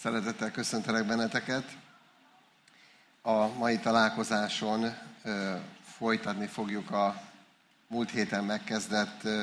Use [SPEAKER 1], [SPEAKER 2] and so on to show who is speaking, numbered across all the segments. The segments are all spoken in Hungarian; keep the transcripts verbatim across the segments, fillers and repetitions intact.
[SPEAKER 1] Szeretettel köszöntelek benneteket. A mai találkozáson ö, folytatni fogjuk a múlt héten megkezdett ö,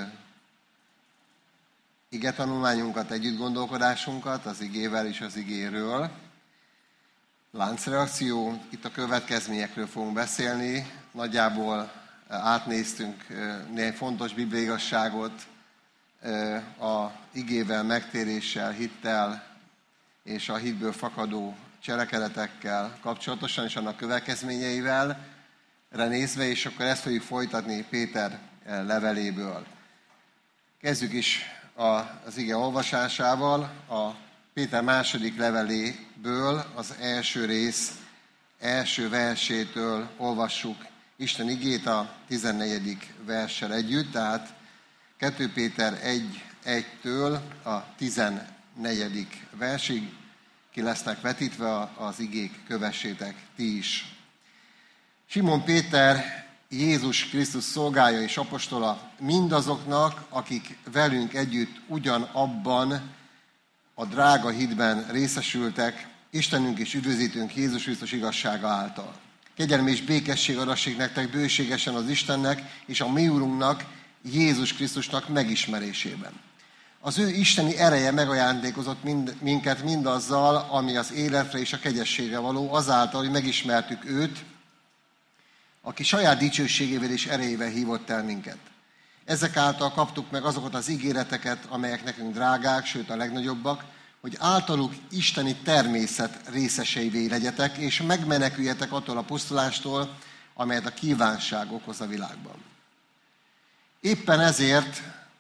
[SPEAKER 1] igetanulmányunkat, együttgondolkodásunkat az igével és az igéről. Láncreakció, itt a következményekről fogunk beszélni. Nagyjából átnéztünk néhány fontos bibliai igazságot a igével, megtéréssel, hittel és a hitből fakadó cselekedetekkel kapcsolatosan, és annak következményeivel nézve, és akkor ezt fogjuk folytatni Péter leveléből. Kezdjük is az ige olvasásával. A Péter második leveléből az első rész első versétől olvassuk Isten igét a tizennegyedik verssel együtt, tehát kettő Péter egy egytől a tizennegyedik versig ki lesznek vetítve az igék, kövessétek ti is. Simon Péter, Jézus Krisztus szolgája és apostola mindazoknak, akik velünk együtt ugyanabban a drága hitben részesültek, Istenünk és üdvözítőnk Jézus Krisztus igazsága által. Kegyelem és békesség adassék nektek bőségesen az Istennek és a mi Urunknak, Jézus Krisztusnak megismerésében. Az ő isteni ereje megajándékozott mind, minket mindazzal, ami az életre és a kegyességre való, azáltal, hogy megismertük őt, aki saját dicsőségével és erejével hívott el minket. Ezek által kaptuk meg azokat az ígéreteket, amelyek nekünk drágák, sőt a legnagyobbak, hogy általuk isteni természet részeseivé legyetek, és megmeneküljetek attól a pusztulástól, amelyet a kívánság okoz a világban. Éppen ezért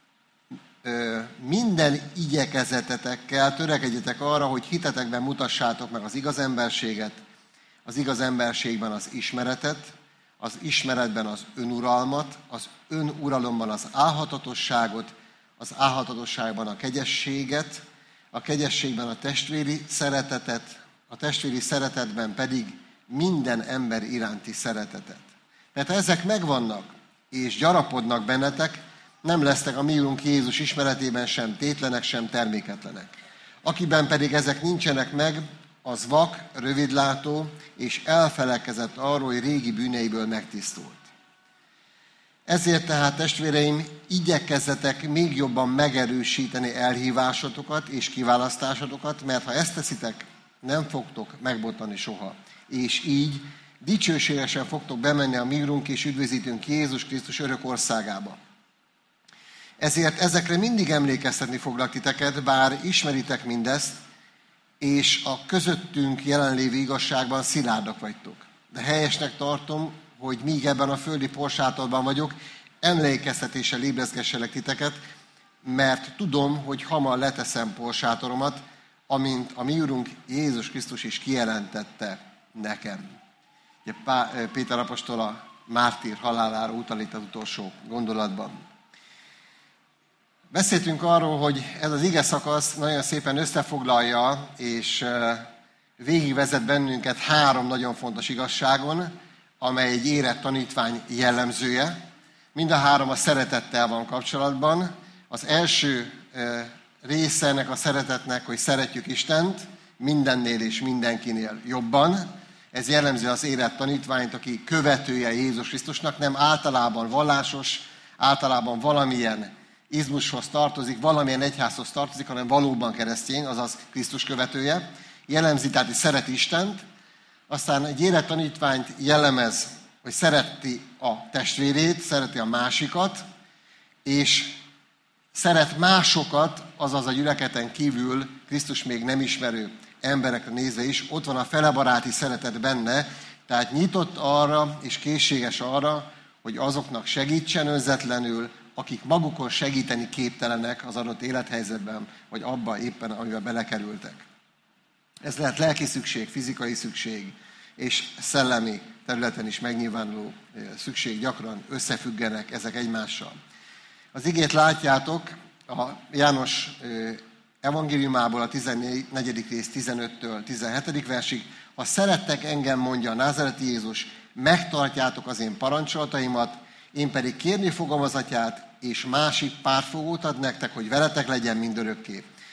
[SPEAKER 1] minden igyekezetetekkel törekedjetek arra, hogy hitetekben mutassátok meg az igaz emberséget, az igaz emberségben az ismeretet, az ismeretben az önuralmat, az önuralomban az álhatatosságot, az álhatatosságban a kegyességet, a kegyességben a testvéri szeretetet, a testvéri szeretetben pedig minden ember iránti szeretetet. Mert ha ezek megvannak és gyarapodnak bennetek, nem lesznek a mi Urunk Jézus ismeretében sem tétlenek, sem terméketlenek. Akiben pedig ezek nincsenek meg, az vak, rövidlátó, és elfeledkezett arról, hogy régi bűneiből megtisztult. Ezért tehát, testvéreim, igyekezzetek még jobban megerősíteni elhívásotokat és kiválasztásotokat, mert ha ezt teszitek, nem fogtok megbotlani soha. És így dicsőségesen fogtok bemenni a mi Urunk és üdvözítőnk Jézus Krisztus örök országába. Ezért ezekre mindig emlékeztetni foglak titeket, bár ismeritek mindezt, és a közöttünk jelenlévő igazságban szilárdak vagytok. De helyesnek tartom, hogy míg ebben a földi porsátorban vagyok, emlékeztetéssel ébreszgesselek titeket, mert tudom, hogy hamar leteszem porsátoromat, amint a mi Urunk Jézus Krisztus is kijelentette nekem. Ugye Péter apostol a mártír halálára utal itt az utolsó gondolatban. Beszéltünk arról, hogy ez az ige szakasz nagyon szépen összefoglalja, és végigvezet bennünket három nagyon fontos igazságon, amely egy érett tanítvány jellemzője. Mind a három a szeretettel van kapcsolatban. Az első része ennek a szeretetnek, hogy szeretjük Istent mindennél és mindenkinél jobban. Ez jellemző az érett tanítványt, aki követője Jézus Krisztusnak, nem általában vallásos, általában valamilyen izmushoz tartozik, valamilyen egyházhoz tartozik, hanem valóban keresztény, azaz Krisztus követője. Jellemzi, tehát, hogy szereti Istent. Aztán egy érett tanítványt jellemez, hogy szereti a testvérét, szereti a másikat, és szeret másokat, azaz a gyülekezeten kívül Krisztus még nem ismerő emberekre nézve is. Ott van a felebaráti szeretet benne, tehát nyitott arra és készséges arra, hogy azoknak segítsen önzetlenül, akik magukon segíteni képtelenek az adott élethelyzetben, vagy abban éppen, amiben belekerültek. Ez lehet lelki szükség, fizikai szükség, és szellemi területen is megnyilvánuló szükség, gyakran összefüggenek ezek egymással. Az igét látjátok a János evangéliumából a tizennegyedik rész tizenöttől tizenhetedik versig. Ha szerettek engem, mondja a názáreti Jézus, megtartjátok az én parancsolataimat, én pedig kérni fogom az Atyát, és másik pártfogót ad nektek, hogy veletek legyen mindörökké.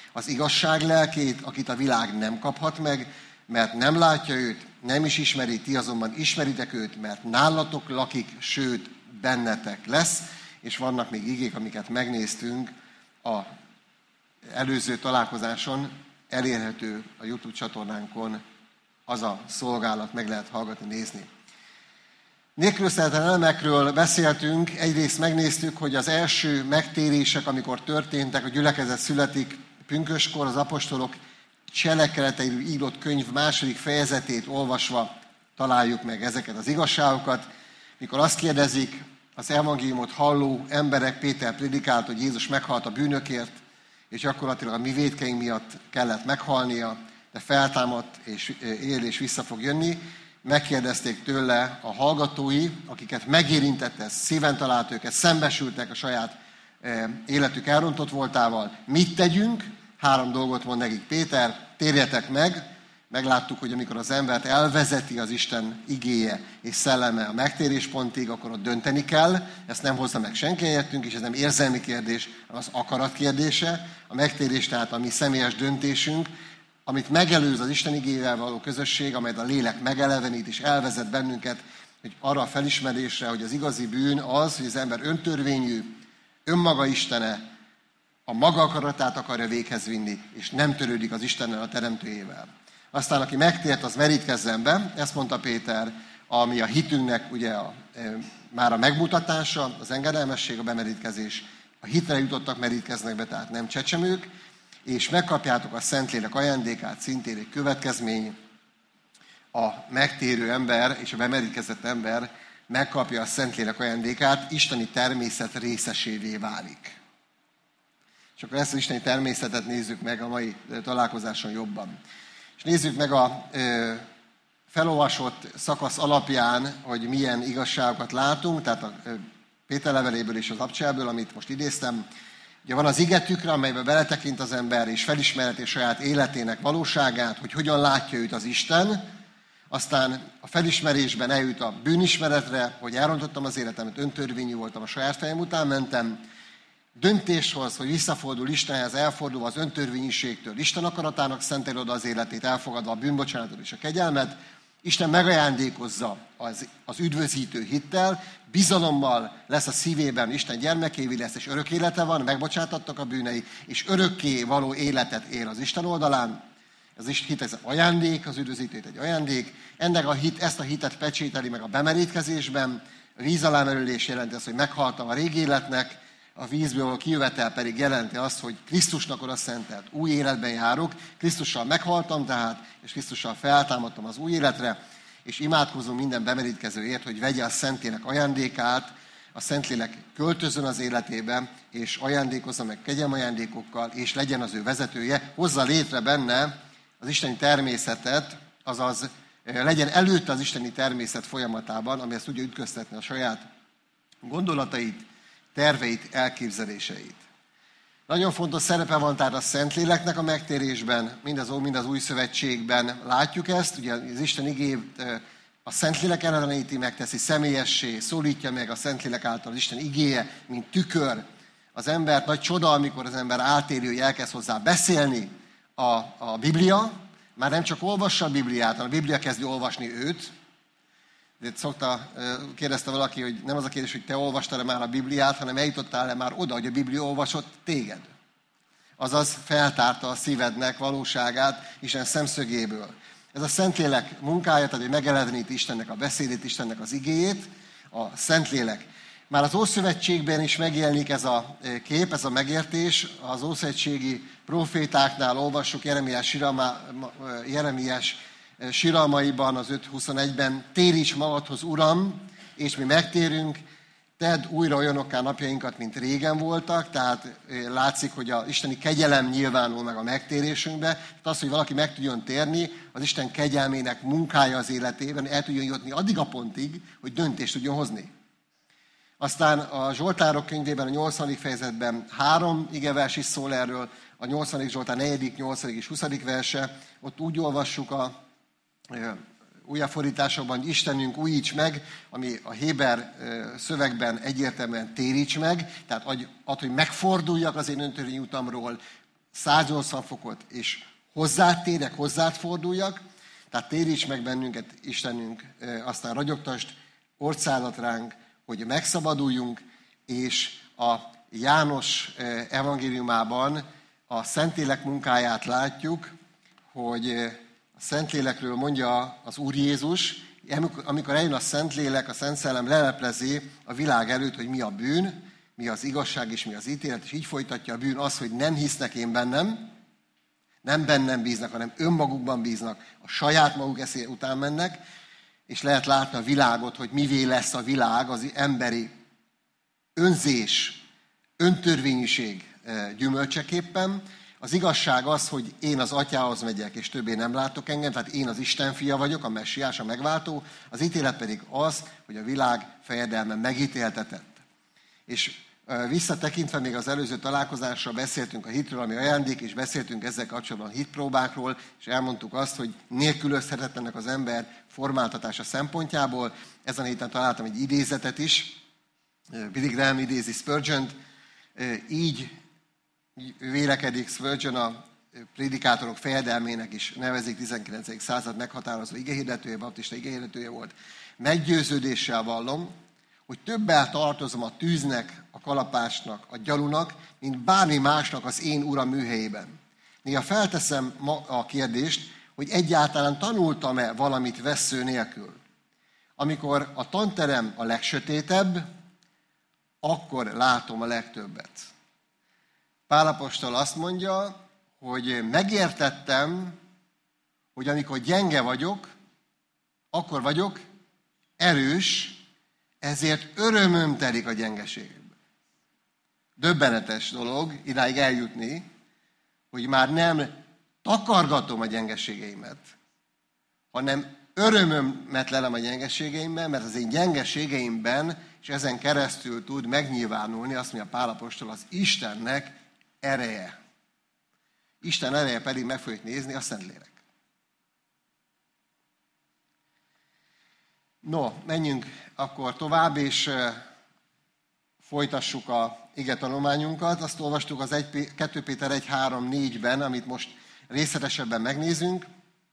[SPEAKER 1] az igazság lelkét, akit a világ nem kaphat meg, mert nem látja őt, nem is ismeri, ti azonban ismeritek őt, mert nálatok lakik, sőt, bennetek lesz. És vannak még igék, amiket megnéztünk a előző találkozáson, elérhető a YouTube csatornánkon az a szolgálat, meg lehet hallgatni, nézni. Nélkülözhetetlen elemekről beszéltünk, egyrészt megnéztük, hogy az első megtérések, amikor történtek, a gyülekezet születik pünköskor, az apostolok cselekedeteiről írott könyv második fejezetét olvasva találjuk meg ezeket az igazságokat. Mikor azt kérdezik az evangéliumot halló emberek, Péter prédikált, hogy Jézus meghalt a bűnökért, és gyakorlatilag a mi vétkeink miatt kellett meghalnia, de feltámadt, és él, és vissza fog jönni. Megkérdezték tőle a hallgatói, akiket megérintette, szíven talált őket, szembesültek a saját életük elrontott voltával. Mit tegyünk? Három dolgot mond nekik Péter, térjetek meg. Megláttuk, hogy amikor az embert elvezeti az Isten igéje és szelleme a megtéréspontig, akkor ott dönteni kell. Ezt nem hozza meg senki helyettünk, és ez nem érzelmi kérdés, hanem az akarat kérdése. A megtérés tehát a mi személyes döntésünk, amit megelőz az Isten igével való közösség, amelyet a lélek megelevenít és elvezet bennünket, hogy arra a felismerésre, hogy az igazi bűn az, hogy az ember öntörvényű, önmaga istene, a maga akaratát akarja véghez vinni, és nem törődik az Istennel, a teremtőjével. Aztán, aki megtért, az merítkezzen be, ezt mondta Péter, ami a hitünknek ugye a, e, már a megmutatása, az engedelmesség, a bemerítkezés. A hitre jutottak merítkeznek be, tehát nem csecsemők, és megkapjátok a Szentlélek ajándékát, szintén egy következmény. A megtérő ember és a bemerítkezett ember megkapja a Szentlélek ajándékát, isteni természet részesévé válik. És akkor ezt az isteni természetet nézzük meg a mai találkozáson jobban. És nézzük meg a ö, felolvasott szakasz alapján, hogy milyen igazságokat látunk, tehát a ö, Péter leveléből és az Abcselből, amit most idéztem. Ugye van az igetükre, amelyben beletekint az ember, és felismerheti saját életének valóságát, hogy hogyan látja őt az Isten. Aztán a felismerésben eljut a bűnismeretre, hogy elrontottam az életemet, öntörvényű voltam, a saját fejem után mentem. Döntéshoz, hogy visszafordul Istenhez, elfordul az öntörvényiségtől, Isten akaratának szenteli oda az életét, elfogadva a bűnbocsánatot és a kegyelmet. Isten megajándékozza az, az üdvözítő hittel, bizalommal lesz a szívében, Isten gyermekévé lesz, és örök élete van, megbocsátattak a bűnei, és örökké való életet él az Isten oldalán. Ez is hit, ez ajándék, az üdvözítő egy ajándék. Ennek a hit, ezt a hitet pecsételi meg a bemerítkezésben. A víz alá merülés jelenti azt, hogy meghaltam a régi életnek, a vízből kijövetel pedig jelenti azt, hogy Krisztusnak oda szentelt új életben járok, Krisztussal meghaltam tehát, és Krisztussal feltámadtam az új életre, és imádkozom minden bemerítkezőért, hogy vegye a Szentlélek ajándékát, a Szentlélek költözön az életébe, és ajándékozza meg kegyelmi ajándékokkal, és legyen az ő vezetője, hozza létre benne az isteni természetet, azaz legyen előtte az isteni természet folyamatában, ami ezt tudja ütköztetni a saját gondolatait, terveit, elképzeléseit. Nagyon fontos szerepe van tehát a Szentléleknek a megtérésben, mind az Ó, mind az Új Szövetségben látjuk ezt. Ugye az Isten igét a Szentlélek elleníti, megteszi személyessé, szólítja meg a Szentlélek által az Isten igéje, mint tükör. Az embert nagy csoda, amikor az ember átéli, hogy elkezd hozzá beszélni a, a Biblia. Már nem csak olvassa a Bibliát, hanem a Biblia kezdi olvasni őt. De szokta, kérdezte valaki, hogy nem az a kérdés, hogy te olvastál már a Bibliát, hanem eljutottál-e már oda, hogy a Biblia olvasott téged. Azaz feltárta a szívednek valóságát Isten szemszögéből. Ez a Szentlélek munkája, tehát hogy megeleveníti Istennek a beszédét, Istennek az igéjét, a Szentlélek. Már az Ószövetségben is megjelenik ez a kép, ez a megértés. Az ószövetségi profétáknál olvassuk Jeremiás, Sirama, Jeremiás siralmaiban, az öt huszonegyben, téríts magadhoz, Uram, és mi megtérünk, tedd újra olyanokká napjainkat, mint régen voltak, tehát látszik, hogy az isteni kegyelem nyilvánul meg a megtérésünkbe. Tehát az, hogy valaki meg tudjon térni, az Isten kegyelmének munkája az életében, el tudjon jutni addig a pontig, hogy döntést tudjon hozni. Aztán a Zsoltárok könyvében, a nyolcvadik fejezetben három igevers is szól erről, a nyolcvadik Zsoltár negyedik, nyolcadik és huszadik verse, ott úgy olvassuk a újjáfordításokban, hogy Istenünk újíts meg, ami a héber szövegben egyértelműen téríts meg, tehát add, hogy megforduljak az én öntörvényi utamról, száznyolcvan fokot, és hozzád térjek, hozzád forduljak, tehát téríts meg bennünket, Istenünk, aztán ragyogtasd orcádat ránk, hogy megszabaduljunk, és a János evangéliumában a Szentlélek munkáját látjuk, hogy a Szentlélekről mondja az Úr Jézus, amikor eljön a Szentlélek, a Szent Szellem leleplezi a világ előtt, hogy mi a bűn, mi az igazság és mi az ítélet, és így folytatja: a bűn az, hogy nem hisznek én bennem, nem bennem bíznak, hanem önmagukban bíznak, a saját maguk eszé után mennek, és lehet látni a világot, hogy mivé lesz a világ az emberi önzés, öntörvényűség gyümölcseképpen. Az igazság az, hogy én az Atyához megyek, és többé nem látok engem, tehát én az Isten fia vagyok, a messiás, a megváltó. Az ítélet pedig az, hogy a világ fejedelme megítéltetett. És visszatekintve még az előző találkozásra beszéltünk a hitről, ami ajándék, és beszéltünk ezzel kapcsolatban a hitpróbákról, és elmondtuk azt, hogy nélkülözhetetlenek az ember formáltatása szempontjából. Ezen a héten találtam egy idézetet is, Billy Graham idézi Spurgeont, így vélekedik Spurgeon, a prédikátorok fejedelmének is nevezik, tizenkilencedik század meghatározó igehirdetője, baptista igehirdetője volt. Meggyőződéssel vallom, hogy többel tartozom a tűznek, a kalapásnak, a gyalunak, mint bármi másnak az én uram műhelyében. Néha felteszem ma a kérdést, hogy egyáltalán tanultam-e valamit vessző nélkül. Amikor a tanterem a legsötétebb, akkor látom a legtöbbet. Pál apostol azt mondja, hogy megértettem, hogy amikor gyenge vagyok, akkor vagyok erős, ezért örömöm telik a gyengeségemben. Döbbenetes dolog idáig eljutni, hogy már nem takargatom a gyengeségeimet, hanem örömömet lelem a gyengeségeimben, mert az én gyengeségeimben, és ezen keresztül tud megnyilvánulni, azt mondja Pál apostol, az Istennek ereje. Isten ereje pedig meg fogjuk nézni, a Szentlélek. No, menjünk akkor tovább, és folytassuk a igetanulmányunkat. Azt olvastuk az kettő Péter egy három négyben, amit most részletesebben megnézünk.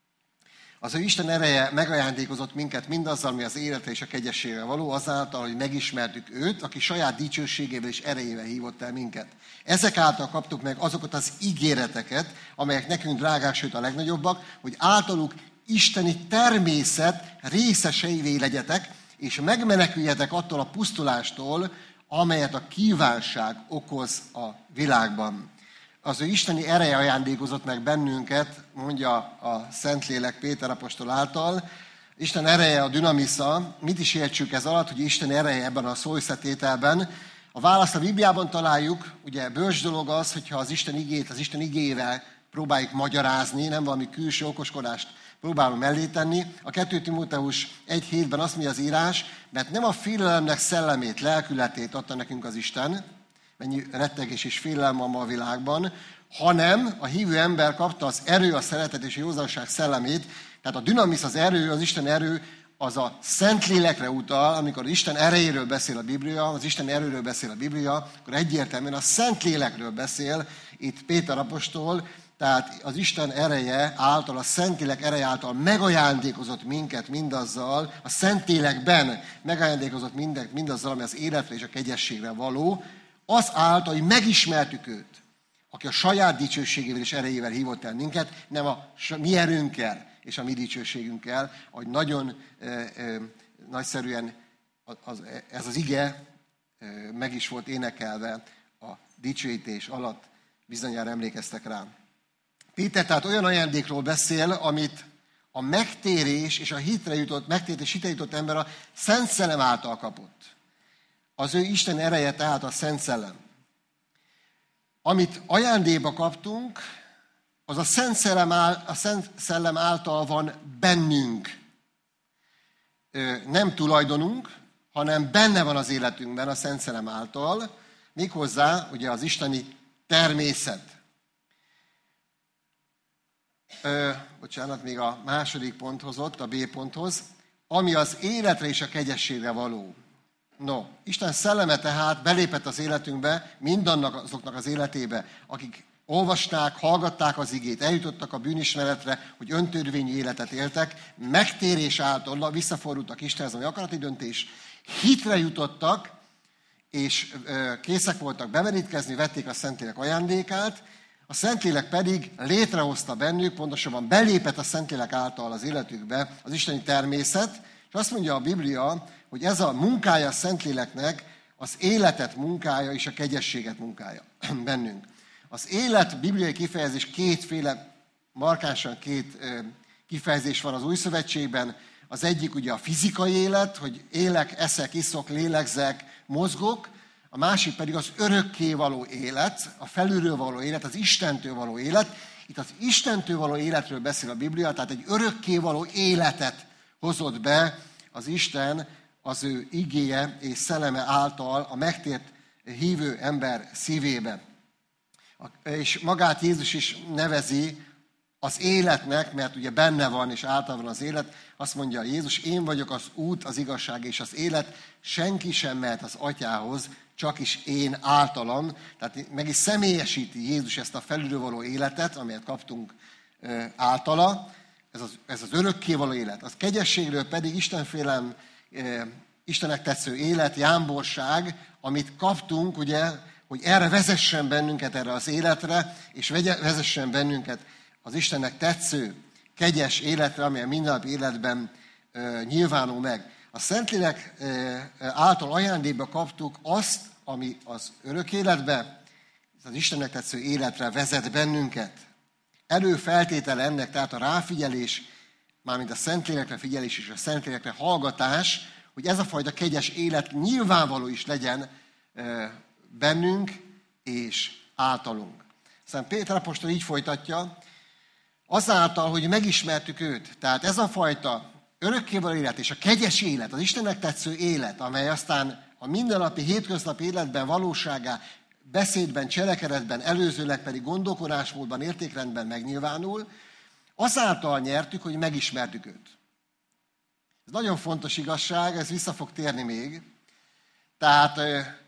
[SPEAKER 1] Az ő Isten ereje megajándékozott minket mindazzal, ami az életre és a kegyességre való, azáltal, hogy megismertük őt, aki saját dicsőségével és erejével hívott el minket. Ezek által kaptuk meg azokat az ígéreteket, amelyek nekünk drágák, sőt a legnagyobbak, hogy általuk isteni természet részeseivé legyetek, és megmeneküljetek attól a pusztulástól, amelyet a kívánság okoz a világban. Az ő isteni ereje ajándékozott meg bennünket, mondja a Szentlélek Péter apostol által. Isten ereje a dinamisza. Mit is értsük ez alatt, hogy Isten ereje ebben a szóösszetételben? A választ a Bibliában találjuk, ugye bölcs dolog az, hogyha az Isten igét, az Isten igével próbáljuk magyarázni, nem valami külső okoskodást próbálunk mellé tenni. A kettő Timóteus egy hétben azt mondja az írás, mert nem a félelemnek szellemét, lelkületét adta nekünk az Isten, mennyi rettegés és félelem van ma a világban, hanem a hívő ember kapta az erő, a szeretet és a józanság szellemét. Tehát a dinamisz, az erő, az Isten erő, az a Szentlélekre utal. Amikor az Isten erejéről beszél a Biblia, az Isten erőről beszél a Biblia, akkor egyértelműen a Szentlélekről beszél itt Péter apostol. Tehát az Isten ereje által, a Szentlélek ereje által megajándékozott minket mindazzal, a Szentlélekben megajándékozott mindet, mindazzal, ami az életre és a kegyességre való, az által, hogy megismertük őt, aki a saját dicsőségével és erejével hívott el minket, nem a mi erőnkkel és a mi dicsőségünkkel, ahogy nagyon e, e, nagyszerűen az, ez az ige e, meg is volt énekelve a dicsőítés alatt, bizonyára emlékeztek rám. Péter tehát olyan ajándékról beszél, amit a megtérés és a hitre jutott, megtérés és hitre jutott ember a Szent Szellem által kapott. Az ő Isten ereje tehát a Szent Szellem. Amit ajándékba kaptunk, az a Szent Szellem, áll, a Szent Szellem által van bennünk. Nem tulajdonunk, hanem benne van az életünkben a Szent Szellem által, méghozzá ugye az isteni természet. Ö, bocsánat, még a második ponthoz ott, a B ponthoz, ami az életre és a kegyességre való. No, Isten szelleme tehát belépett az életünkbe, mindannak azoknak az életébe, akik olvasták, hallgatták az igét, eljutottak a bűnismeretre, hogy öntörvényű életet éltek, megtérés által visszafordultak Istenhez, ami akarati döntés, hitre jutottak, és készek voltak bemerítkezni, vették a Szentlélek ajándékát, a Szentlélek pedig létrehozta bennük, pontosabban belépett a Szentlélek által az életükbe az isteni természet, és azt mondja a Biblia, hogy ez a munkája a Szentléleknek az életet munkája és a kegyességet munkája bennünk. Az élet bibliai kifejezés kétféle, markánsan két kifejezés van az Új Szövetségben. Az egyik ugye a fizikai élet, hogy élek, eszek, iszok, lélegzek, mozgok. A másik pedig az örökké való élet, a felülről való élet, az Istentől való élet. Itt az Istentől való életről beszél a Biblia, tehát egy örökké való életet hozott be az Isten az ő igéje és szelleme által a megtért hívő ember szívébe. És magát Jézus is nevezi az életnek, mert ugye benne van és által van az élet. Azt mondja Jézus, én vagyok az út, az igazság és az élet, senki sem mehet az atyához, csak is én általam. Tehát meg is személyesíti Jézus ezt a felülről való életet, amelyet kaptunk általa. Ez az, ez az örökké való élet. Az kegyességről pedig istenfélelem, Istennek tetsző élet, jámborság, amit kaptunk, ugye, hogy erre vezessen bennünket, erre az életre, és vezessen bennünket az Istennek tetsző, kegyes életre, amely a mindennapi életben e, nyilvánul meg. A Szentlélek e, által ajándékba kaptuk azt, ami az örök életbe, az Istennek tetsző életre vezet bennünket. Előfeltétele ennek, tehát a ráfigyelés, mármint a Szentlélekre figyelés és a Szentlélekre hallgatás, hogy ez a fajta kegyes élet nyilvánvaló is legyen e, bennünk és általunk. Aztán Péter apostol így folytatja, azáltal, hogy megismertük őt. Tehát ez a fajta örökkévaló élet és a kegyes élet, az Istennek tetsző élet, amely aztán a mindennapi, hétköznapi életben valóságá, beszédben, cselekedetben, előzőleg pedig gondolkodásmódban, értékrendben megnyilvánul, azáltal nyertük, hogy megismertük őt. Ez nagyon fontos igazság, ez vissza fog térni még. Tehát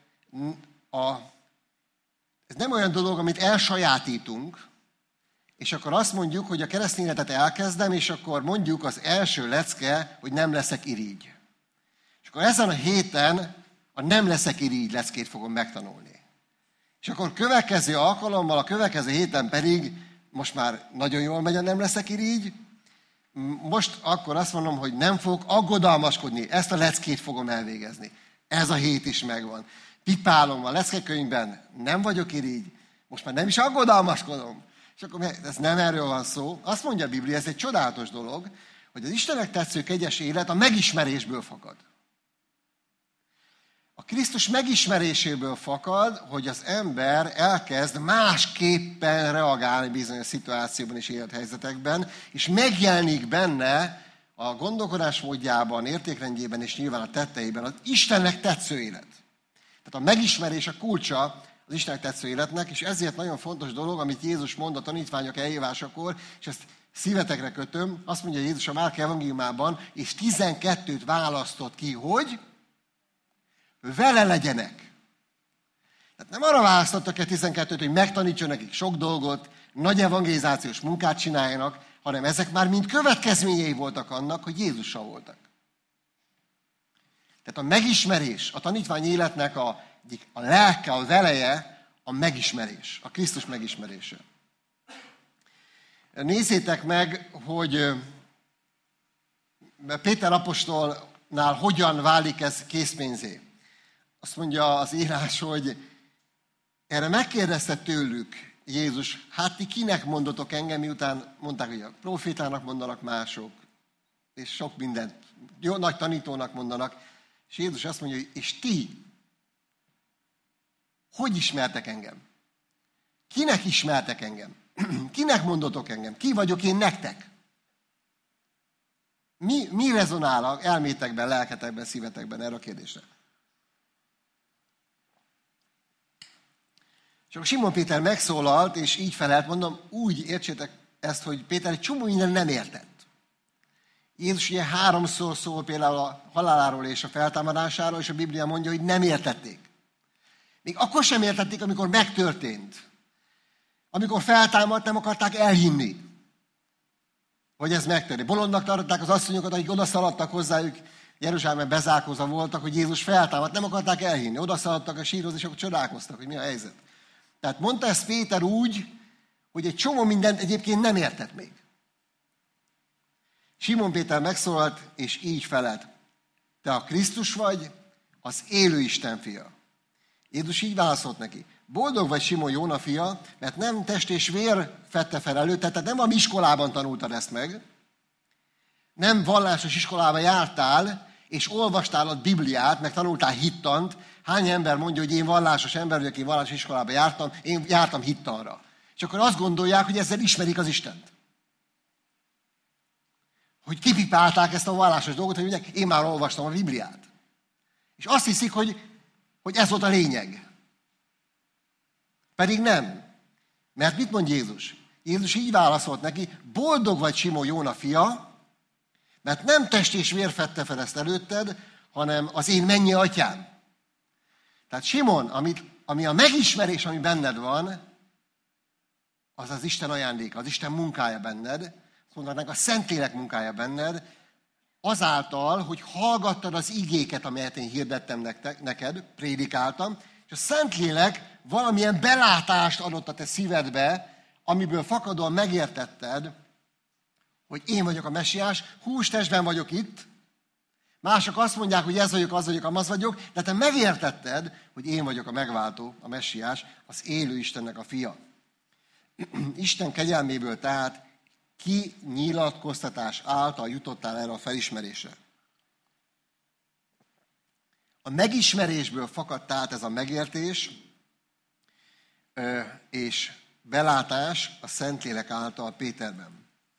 [SPEAKER 1] a, ez nem olyan dolog, amit elsajátítunk, és akkor azt mondjuk, hogy a keresztény életet elkezdem, és akkor mondjuk az első lecke, hogy nem leszek irigy. És akkor ezen a héten a nem leszek irigy leckét fogom megtanulni. És akkor következő alkalommal, a következő héten pedig, most már nagyon jól megy a nem leszek irigy, most akkor azt mondom, hogy nem fogok aggodalmaskodni, ezt a leckét fogom elvégezni. Ez a hét is megvan. Pipálom a leckekönyvben, nem vagyok irigy, most már nem is aggodalmaskodom. És akkor ez nem erről van szó. Azt mondja a Biblia, ez egy csodálatos dolog, hogy az Istennek tetsző kegyes élet a megismerésből fakad. A Krisztus megismeréséből fakad, hogy az ember elkezd másképpen reagálni bizonyos szituációban és élethelyzetekben, és megjelenik benne a gondolkodásmódjában, értékrendjében és nyilván a tetteiben az Istennek tetsző élet. Tehát a megismerés a kulcsa az Istennek tetsző életnek, és ezért nagyon fontos dolog, amit Jézus mond a tanítványok elhívásakor, és ezt szívetekre kötöm, azt mondja Jézus a Márk evangéliumában, és tizenkettőt választott ki, hogy vele legyenek. Tehát nem arra választottak el tizenkettőt, hogy megtanítson nekik sok dolgot, nagy evangelizációs munkát csináljanak, hanem ezek már mind következményei voltak annak, hogy Jézussal voltak. Tehát a megismerés, a tanítvány életnek a, a lelke, a veleje, a megismerés, a Krisztus megismerése. Nézzétek meg, hogy Péter apostolnál hogyan válik ez készpénzé. Azt mondja az írás, hogy erre megkérdezte tőlük Jézus, hát ti kinek mondotok engem, miután mondták, hogy a profétának mondanak mások, és sok mindent, jó nagy tanítónak mondanak, és Jézus azt mondja, hogy és ti, hogy ismertek engem? Kinek ismertek engem? Kinek mondotok engem? Ki vagyok én nektek? Mi, mi rezonál elmétekben, lelketekben, szívetekben erre a kérdésre? És akkor Simon Péter megszólalt, és így felelt, mondom, úgy értsétek ezt, hogy Péter egy csomó minden nem értett. Jézus ugye háromszor szól például a haláláról és a feltámadásáról, és a Biblia mondja, hogy nem értették. Még akkor sem értették, amikor megtörtént. Amikor feltámadt, nem akarták elhinni, hogy ez megtörténik. Bolondnak tartották az asszonyokat, akik odaszaladtak hozzájuk, Jeruzsálemben bezárkózva voltak, hogy Jézus feltámadt, nem akarták elhinni. Odaszaladtak a sírhoz, és akkor csodálkoztak, hogy mi a helyzet. Tehát mondta ezt Péter úgy, hogy egy csomó mindent egyébként nem értett még. Simon Péter megszólalt, és így felelt: te a Krisztus vagy, az élő Isten fia. Jézus így válaszolt neki: boldog vagy, Simon, Jóna fia, mert nem test és vér fedte fel előtte, tehát nem a mi iskolában tanultad ezt meg, nem vallásos iskolában jártál, és olvastál ott Bibliát, meg tanultál hittant. Hány ember mondja, hogy én vallásos ember vagyok, én vallásos iskolába jártam, én jártam hittanra. És akkor azt gondolják, hogy ezzel ismerik az Istent. Hogy kipipálták ezt a vallásos dolgot, hogy mondják, én már olvastam a Bibliát. És azt hiszik, hogy, hogy ez volt a lényeg. Pedig nem. Mert mit mond Jézus? Jézus így válaszolt neki: boldog vagy, Simon, Jóna fia, mert nem test és vér fedte fel ezt előtted, hanem az én mennyi atyám. Tehát Simon, amit, ami a megismerés, ami benned van, az az Isten ajándéka, az Isten munkája benned, azt mondanak, a Szentlélek munkája benned, azáltal, hogy hallgattad az igéket, amelyet én hirdettem neked, prédikáltam, és a Szentlélek valamilyen belátást adott a te szívedbe, amiből fakadóan megértetted, hogy én vagyok a messiás, hústestben vagyok itt, mások azt mondják, hogy ez vagyok, az vagyok, amaz vagyok, de te megértetted, hogy én vagyok a megváltó, a messiás, az élő Istennek a fia. Isten kegyelméből tehát kinyilatkoztatás által jutottál erre a felismerésre. A megismerésből fakadt át ez a megértés és belátás a Szentlélek által Péterben.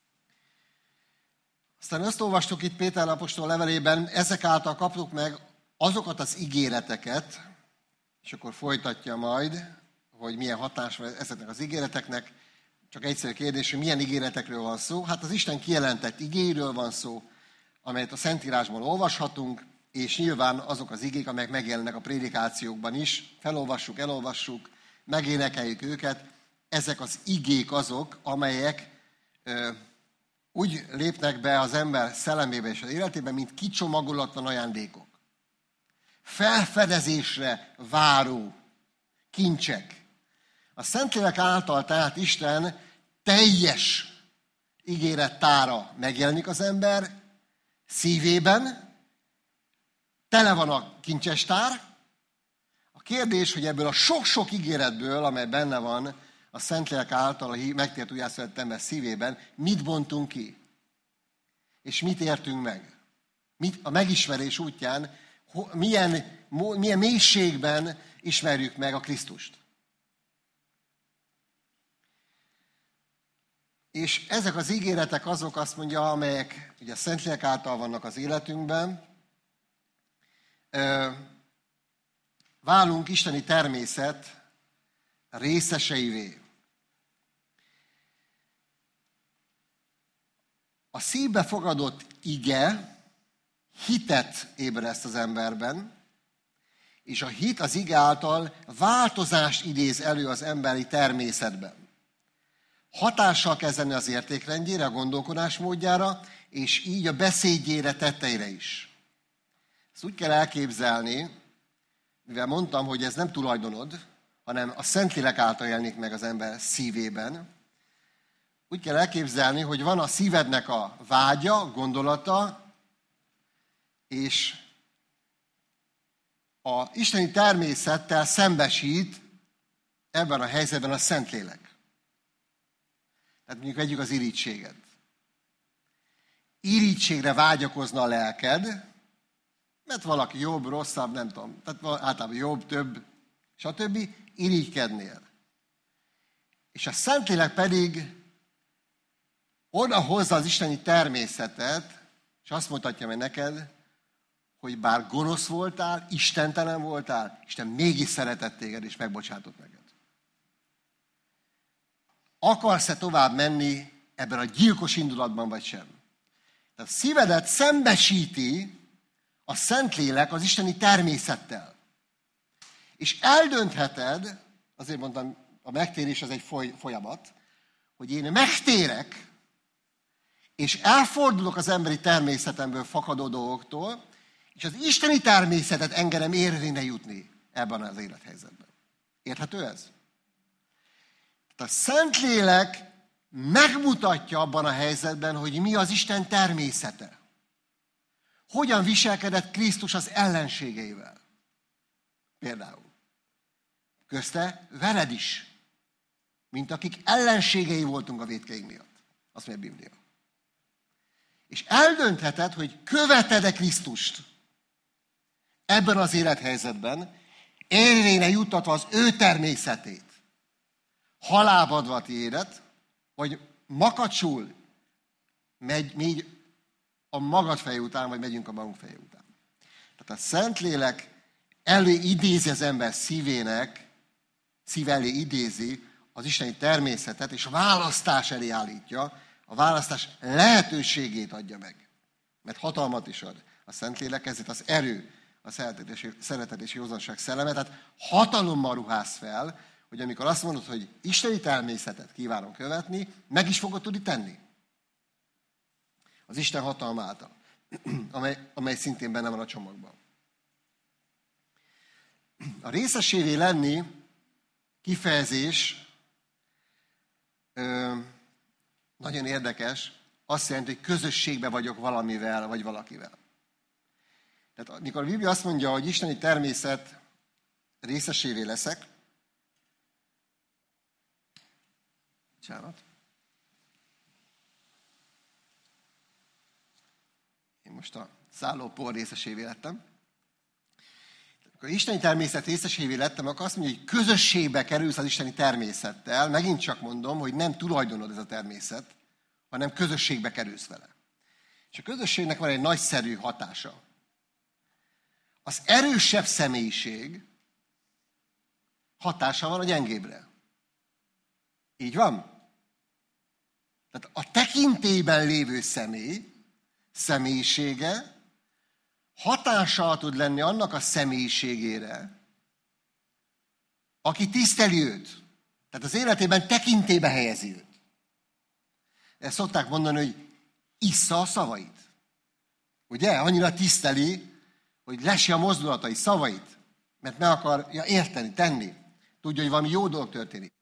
[SPEAKER 1] Aztán azt olvastuk itt Péter apostol levelében, ezek által kaptuk meg azokat az ígéreteket, és akkor folytatja majd, hogy milyen hatás van ezeknek az ígéreteknek. Csak egyszerű kérdés, hogy milyen ígéretekről van szó. Hát az Isten kijelentett igéről van szó, amelyet a Szentírásban olvashatunk, és nyilván azok az igék, amelyek megjelennek a prédikációkban is. Felolvassuk, elolvassuk, megénekeljük őket. Ezek az igék azok, amelyek ö, úgy lépnek be az ember szellemébe és az életébe, mint kicsomagolatlan ajándékok. Felfedezésre váró kincsek. A Szentlélek által tehát Isten teljes ígérettára megjelenik az ember szívében, tele van a kincsestár. A kérdés, hogy ebből a sok-sok ígéretből, amely benne van a Szentlélek által a megtért újjászületett ember szívében, mit bontunk ki? És mit értünk meg? Mit, a megismerés útján milyen, milyen mélységben ismerjük meg a Krisztust? És ezek az ígéretek azok, azt mondja, amelyek ugye a Szentlélek által vannak az életünkben. Válunk isteni természet részeseivé. A szívbe fogadott ige hitet ébreszt az emberben, és a hit az ige által változást idéz elő az emberi természetben. Hatással kezdeni az értékrendjére, a gondolkodásmódjára, és így a beszédjére, tetteire is. Ezt úgy kell elképzelni, mivel mondtam, hogy ez nem tulajdonod, hanem a Szentlélek által jelenik meg az ember szívében. Úgy kell elképzelni, hogy van a szívednek a vágya, a gondolata, és a isteni természettel szembesít ebben a helyzetben a Szentlélek. Tehát mondjuk vegyük az irítséget. Irítségre vágyakozna a lelked, mert valaki jobb, rosszabb, nem tudom, tehát általában jobb, több, stb. Irigykednél. És a Szentlélek pedig oda hozza az isteni természetet, és azt mutatja meg neked, hogy bár gonosz voltál, istentelen voltál, Isten mégis szeretett téged, és megbocsátott neked. Akarsz-e tovább menni ebben a gyilkos indulatban, vagy sem? Tehát a szívedet szembesíti a Szentlélek az isteni természettel. És eldöntheted, azért mondtam a megtérés az egy foly, folyamat, hogy én megtérek, és elfordulok az emberi természetemből fakadó dolgoktól, és az isteni természetet engedem érvényre jutni ebben az élethelyzetben. Érthető ez? Tehát a Szentlélek megmutatja abban a helyzetben, hogy mi az Isten természete. Hogyan viselkedett Krisztus az ellenségeivel. Például. Közte veled is. Mint akik ellenségei voltunk a vétkeink miatt. Azt mondja a Biblia. És eldöntheted, hogy követed-e Krisztust ebben az élethelyzetben, érvényre juttatva az ő természetét. Halálba adva a tiédet, vagy makacsul megy, megy a magad feje után, vagy megyünk a magunk feje után. Tehát a Szentlélek elé idézi az ember szívének, szív elé idézi az isteni természetet, és a választás elé állítja, a választás lehetőségét adja meg. Mert hatalmat is ad a Szentlélek, ezért az erő, a szeretet és józanság szelleme, tehát hatalommal ruház fel, hogy amikor azt mondod, hogy isteni természetet kívánom követni, meg is fogod tudni tenni. Az Isten hatalma által, amely, amely szintén benne van a csomagban. A részesévé lenni kifejezés ö, nagyon érdekes, azt jelenti, hogy közösségbe vagyok valamivel, vagy valakivel. Tehát amikor a Biblia azt mondja, hogy isteni természet részesévé leszek, bocsánat, én most a szállópor részesévé lettem. Amikor isteni természet részesévé lettem, akkor azt mondja, hogy közösségbe kerülsz az isteni természettel. Megint csak mondom, hogy nem tulajdonod ez a természet, hanem közösségbe kerülsz vele. És a közösségnek van egy nagyszerű hatása. Az erősebb személyiség hatása van a gyengébbre. Így van? Tehát a tekintélyben lévő személy személyisége hatással tud lenni annak a személyiségére, aki tiszteli őt. Tehát az életében tekintélybe helyezi őt. Ezt szokták mondani, hogy issza a szavait. Ugye? Annyira tiszteli, hogy lesi a mozdulatai, szavait, mert meg akarja érteni, tenni. Tudja, hogy valami jó dolog történik.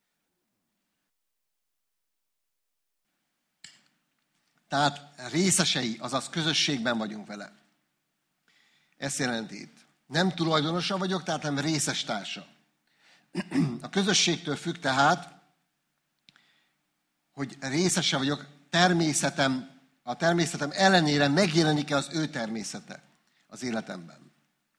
[SPEAKER 1] Tehát részesei, azaz közösségben vagyunk vele. Ezt jelenti itt. Nem tulajdonosa vagyok, tehát nem részes társa. A közösségtől függ tehát, hogy részese vagyok, természetem, a természetem ellenére megjelenik-e az ő természete az életemben.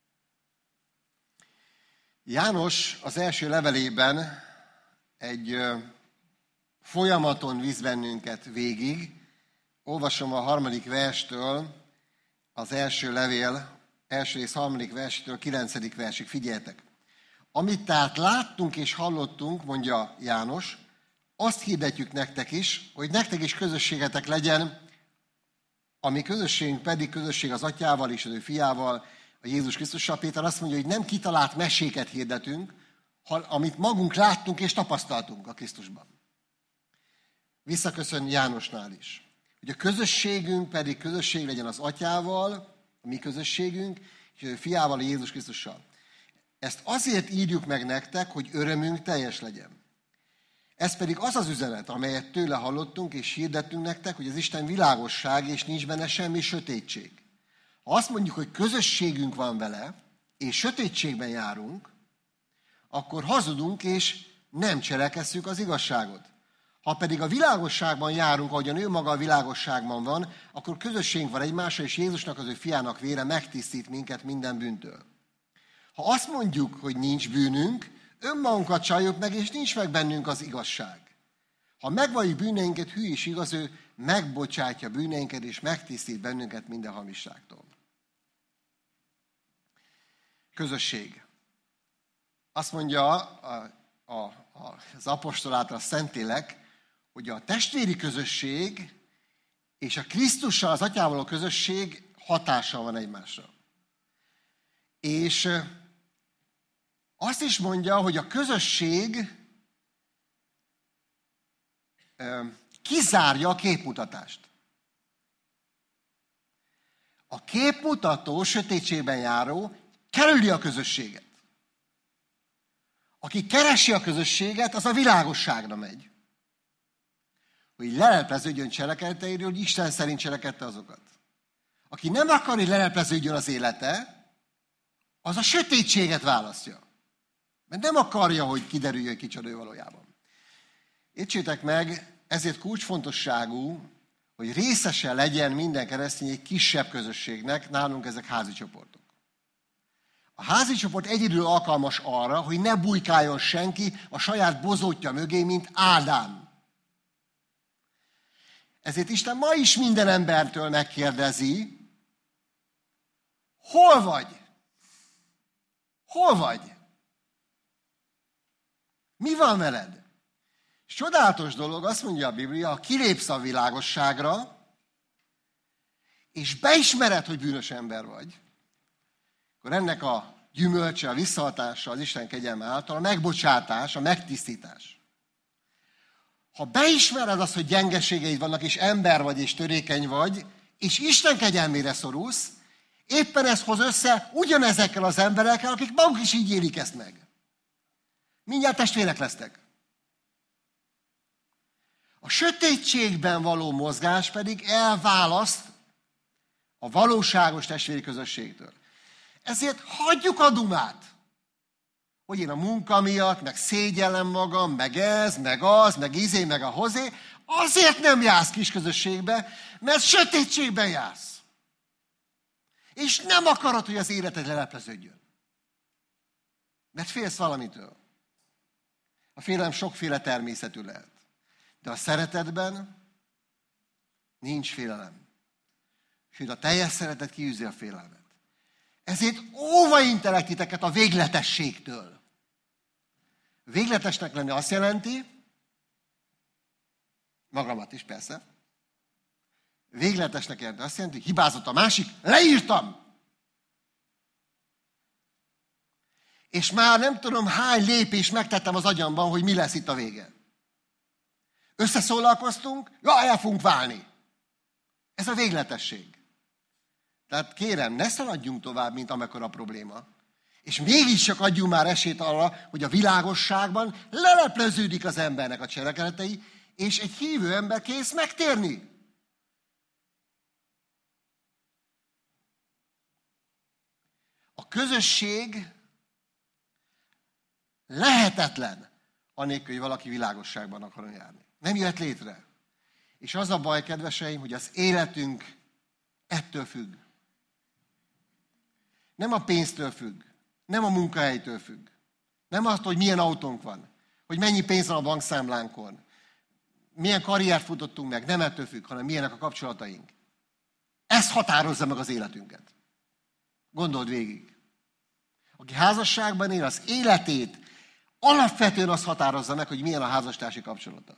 [SPEAKER 1] János az első levelében egy folyamaton visz bennünket végig. Olvasom a harmadik verstől, az első levél, első rész harmadik verstől kilencedik versig, figyeljetek. Amit tehát láttunk és hallottunk, mondja János, azt hirdetjük nektek is, hogy nektek is közösségetek legyen, ami közösségünk pedig közösség az Atyával és az ő fiával, a Jézus Krisztussal. Péter azt mondja, hogy nem kitalált meséket hirdetünk, amit magunk láttunk és tapasztaltunk a Krisztusban. Visszaköszön Jánosnál is. Hogy a közösségünk pedig közösség legyen az Atyával, a mi közösségünk, és a fiával, a Jézus Krisztussal. Ezt azért írjuk meg nektek, hogy örömünk teljes legyen. Ez pedig az az üzenet, amelyet tőle hallottunk és hirdettünk nektek, hogy az Isten világosság, és nincs benne semmi sötétség. Ha azt mondjuk, hogy közösségünk van vele, és sötétségben járunk, akkor hazudunk, és nem cselekesszük az igazságot. Ha pedig a világosságban járunk, ahogyan ő maga a világosságban van, akkor közösségünk van egymással, és Jézusnak, az ő fiának vére megtisztít minket minden bűntől. Ha azt mondjuk, hogy nincs bűnünk, önmagunkat csaljuk meg, és nincs meg bennünk az igazság. Ha megvalljuk bűneinket, hű és igaz, ő megbocsátja bűneinket, és megtisztít bennünket minden hamisságtól. Közösség. Azt mondja a, a, a, az apostol által a Szentlélek, hogy a testvéri közösség és a Krisztussal, az Atyával a közösség hatással van egymásra. És azt is mondja, hogy a közösség kizárja a képmutatást. A képmutató, sötétségben járó kerüli a közösséget. Aki keresi a közösséget, az a világosságra megy. Hogy lelepleződjön cselekedeteiről, hogy Isten szerint cselekedte azokat. Aki nem akar, hogy lelepleződjön az élete, az a sötétséget választja. Mert nem akarja, hogy kiderüljön, kicsoda ő valójában. Értsétek meg, ezért kulcsfontosságú, hogy részese legyen minden keresztény egy kisebb közösségnek, nálunk ezek házi csoportok. A házi csoport egyedül alkalmas arra, hogy ne bujkáljon senki a saját bozótja mögé, mint Ádám. Ezért Isten ma is minden embertől megkérdezi, hol vagy? Hol vagy? Mi van veled? És csodálatos dolog, azt mondja a Biblia, ha kilépsz a világosságra, és beismered, hogy bűnös ember vagy, akkor ennek a gyümölcse, a visszahatása az Isten kegyelme által a megbocsátás, a megtisztítás. Ha beismered azt, hogy gyengeségeid vannak, és ember vagy, és törékeny vagy, és Isten kegyelmére szorulsz, éppen ez hoz össze ugyanezekkel az emberekkel, akik maguk is így élik ezt meg. Mindjárt testvérek lesztek. A sötétségben való mozgás pedig elválaszt a valóságos testvéri közösségtől. Ezért hagyjuk a dumát, hogy én a munka miatt, meg szégyellem magam, meg ez, meg az, meg izé, meg a hozé, azért nem jársz kis közösségbe, mert sötétségben jársz. És nem akarod, hogy az életed lelepleződjön. Mert félsz valamitől. A félelem sokféle természetű lehet. De a szeretetben nincs félelem. Sőt, a teljes szeretet kiűzi a félelmet. Ezért óva intelek titeket a végletességtől. Végletesnek lenni azt jelenti, magamat is persze, végletesnek jelenti azt jelenti, hogy hibázott a másik, leírtam. És már nem tudom hány lépés megtettem az agyamban, hogy mi lesz itt a vége. Összeszólalkoztunk, ja, el fogunk válni. Ez a végletesség. Tehát kérem, ne szaladjunk tovább, mint amekkora a probléma. És mégis csak adjunk már esélyt arra, hogy a világosságban lelepleződik az embernek a cselekedetei, és egy hívő ember kész megtérni. A közösség lehetetlen, anélkül, hogy valaki világosságban akarjon járni. Nem jött létre. És az a baj, kedveseim, hogy az életünk ettől függ. Nem a pénztől függ. Nem a munkahelytől függ. Nem azt, hogy milyen autónk van. Hogy mennyi pénz van a bankszámlánkon. Milyen karriert futottunk meg. Nem ettől függ, hanem milyenek a kapcsolataink. Ez határozza meg az életünket. Gondold végig. Aki házasságban él, az életét alapvetően azt határozza meg, hogy milyen a házastársi kapcsolata.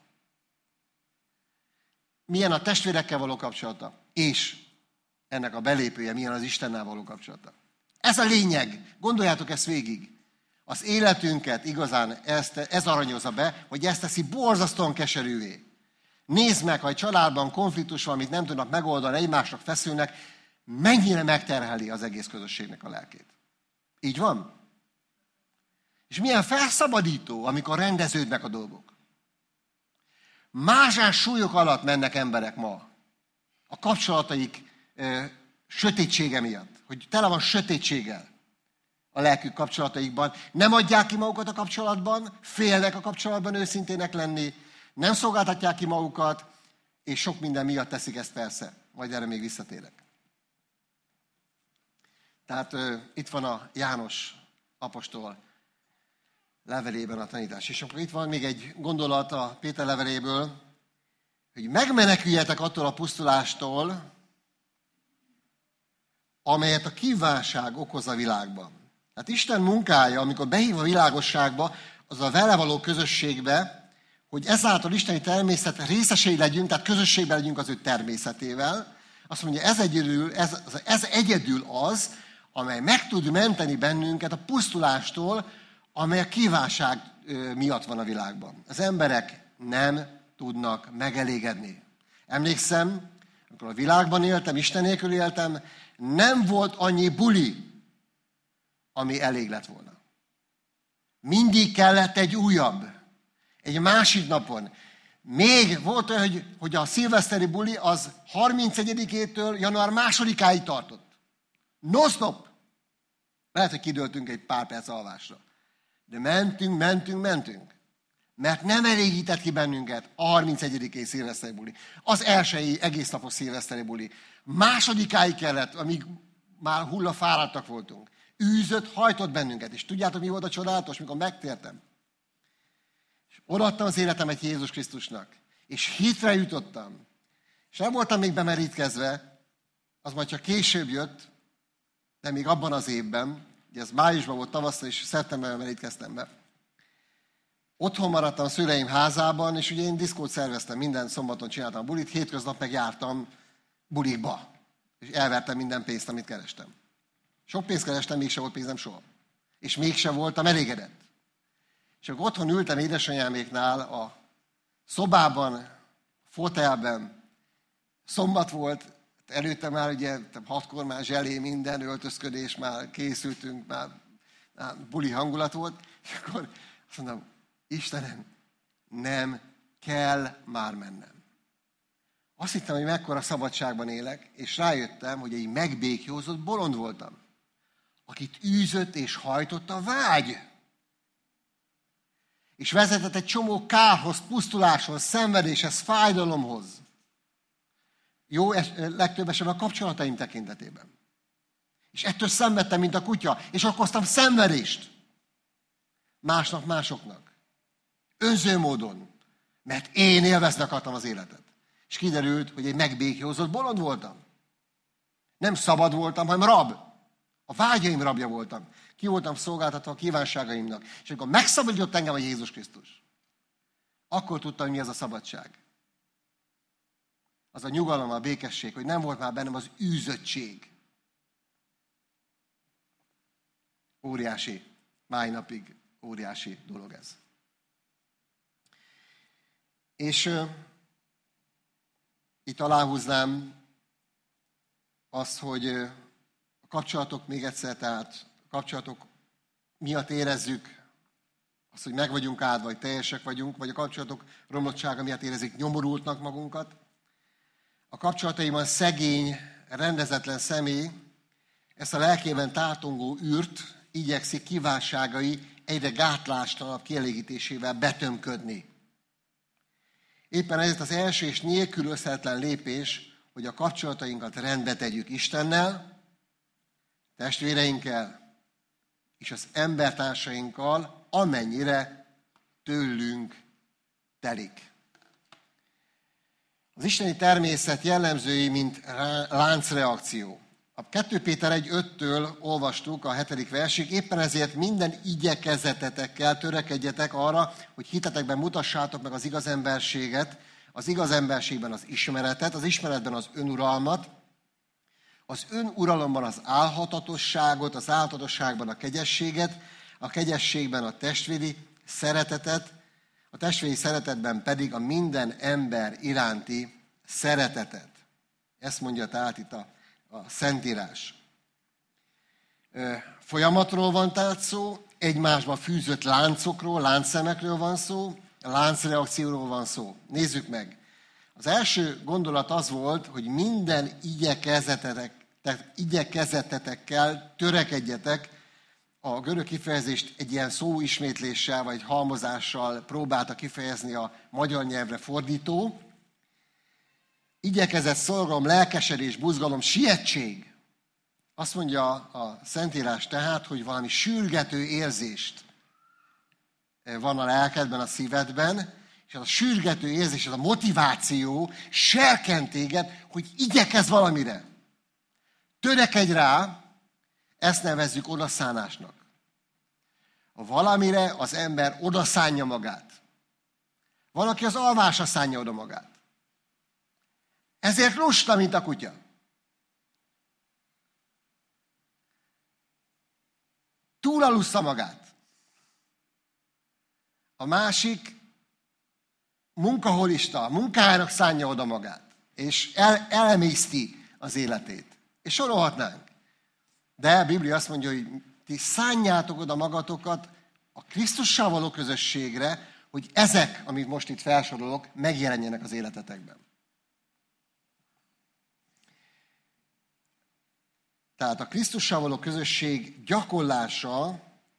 [SPEAKER 1] Milyen a testvérekkel való kapcsolata. És ennek a belépője, milyen az Istennel való kapcsolata. Ez a lényeg. Gondoljátok ezt végig. Az életünket igazán ezt, ez aranyozza be, hogy ezt teszi borzasztóan keserűvé. Nézd meg, ha egy családban konfliktus van, amit nem tudnak megoldani, egymásnak feszülnek, mennyire megterheli az egész közösségnek a lelkét. Így van? És milyen felszabadító, amikor rendeződnek a dolgok. Mázsás súlyok alatt mennek emberek ma. A kapcsolataik ö, sötétsége miatt. Hogy tele van sötétséggel a lelkük kapcsolataikban. Nem adják ki magukat a kapcsolatban, félnek a kapcsolatban őszintének lenni, nem szolgáltatják ki magukat, és sok minden miatt teszik ezt persze. Majd erre még visszatérek. Tehát ö, itt van a János apostol levelében a tanítás. És akkor itt van még egy gondolat a Péter leveléből, hogy megmeneküljetek attól a pusztulástól, amelyet a kívánság okoz a világban. Hát Isten munkája, amikor behív a világosságba, az a vele való közösségbe, hogy ezáltal isteni természet részesei legyünk, tehát közösségben legyünk az ő természetével. Azt mondja, ez egyedül, ez, ez egyedül az, amely meg tud menteni bennünket a pusztulástól, amely a kívánság miatt van a világban. Az emberek nem tudnak megelégedni. Emlékszem, amikor a világban éltem, Isten nélkül éltem, nem volt annyi buli, ami elég lett volna. Mindig kellett egy újabb, egy másik napon. Még volt olyan, hogy, hogy a szilveszteri buli az harmincegyedikétől január másodikáig tartott. Non-stop. Lehet, hogy kidőltünk egy pár perc alvásra. De mentünk, mentünk, mentünk. Mert nem elégített ki bennünket a harmincegyedikei szilveszteri buli. Az elsői egész napos szilveszteri buli. Másodikáig kellett, amíg már hullafáradtak voltunk. Űzött, hajtott bennünket. És tudjátok, mi volt a csodálatos, mikor megtértem? És odaadtam az életemet Jézus Krisztusnak. És hitre jutottam. És nem voltam még bemerítkezve, az majd csak később jött, de még abban az évben, ugye ez májusban volt tavasszal, és szeptemberben merítkeztem be. Otthon maradtam a szüleim házában, és ugye én diszkót szerveztem, minden szombaton csináltam bulit, hétköznap meg jártam bulikba. És elvertem minden pénzt, amit kerestem. Sok pénzt kerestem, mégse volt pénzem soha. És mégse voltam elégedett. És akkor otthon ültem édesanyáméknál a szobában, fotelben. Szombat volt, előtte már ugye hatkor már zselé, minden öltözködés, már készültünk, már, már buli hangulat volt. És akkor azt mondom, Istenem, nem kell már mennem. Azt hittem, hogy mekkora szabadságban élek, és rájöttem, hogy egy megbékjózott bolond voltam, akit űzött és hajtott a vágy. És vezetett egy csomó kárhoz, pusztuláshoz, szenvedéshez, fájdalomhoz. Jó, legtöbb esetben a kapcsolataim tekintetében. És ettől szenvedtem, mint a kutya, és okoztam szenvedést. Másnak, másoknak. Önző módon. Mert én élvezni akartam az életet. És kiderült, hogy egy megbékjózott bolond voltam. Nem szabad voltam, hanem rab. A vágyaim rabja voltam. Ki voltam szolgáltatva a kívánságaimnak. És amikor megszabadított engem a Jézus Krisztus, akkor tudtam, mi az a szabadság. Az a nyugalom, a békesség, hogy nem volt már bennem az űzöttség. Óriási, máj napig óriási dolog ez. És uh, itt aláhúznám azt, hogy uh, a kapcsolatok még egyszer, tehát a kapcsolatok miatt érezzük azt, hogy meg vagyunk áldva, vagy teljesek vagyunk, vagy a kapcsolatok romlottsága miatt érezzük nyomorultnak magunkat. A kapcsolataimban szegény, rendezetlen személy ezt a lelkében tátongó űrt igyekszik kívánságai egyre gátlástalanabb kielégítésével betömködni. Éppen ezért az első és nélkülözhetetlen lépés, hogy a kapcsolatainkat rendbe tegyük Istennel, testvéreinkkel és az embertársainkkal, amennyire tőlünk telik. Az isteni természet jellemzői, mint láncreakció. A kettő Péter egy öttől olvastuk a hetedik versig, éppen ezért minden igyekezetetekkel törekedjetek arra, hogy hitetekben mutassátok meg az igaz emberséget, az igaz emberségben az ismeretet, az ismeretben az önuralmat, az önuralomban az álhatatosságot, az álhatatosságban a kegyességet, a kegyességben a testvéri szeretetet, a testvéri szeretetben pedig a minden ember iránti szeretetet. Ezt mondja tehát itt a, a Szentírás. Folyamatról van tehát szó, egymásba fűzött láncokról, láncszemekről van szó, láncreakcióról van szó. Nézzük meg. Az első gondolat az volt, hogy minden igyekezetetek, igyekezetetekkel törekedjetek. A görög kifejezést egy ilyen szóismétléssel vagy halmozással próbálta kifejezni a magyar nyelvre fordító. Igyekezett, szorgalom, lelkesedés, buzgalom, sietség. Azt mondja a Szentírás tehát, hogy valami sürgető érzést van a lelkedben, a szívedben, és az a sürgető érzés, ez a motiváció serkent téged, hogy igyekezz valamire. Törekedj rá, ezt nevezzük odaszánásnak. A valamire az ember odaszánja magát. Van, aki az alvásra szánja oda magát. Ezért lusta, mint a kutya. Túlalussza magát. A másik munkaholista, munkájának szánja oda magát, és el, elemészti az életét. És sorolhatnánk. De a Biblia azt mondja, hogy ti szánjátok oda magatokat a Krisztussal való közösségre, hogy ezek, amit most itt felsorolok, megjelenjenek az életetekben. Tehát a Krisztussal való közösség gyakorlása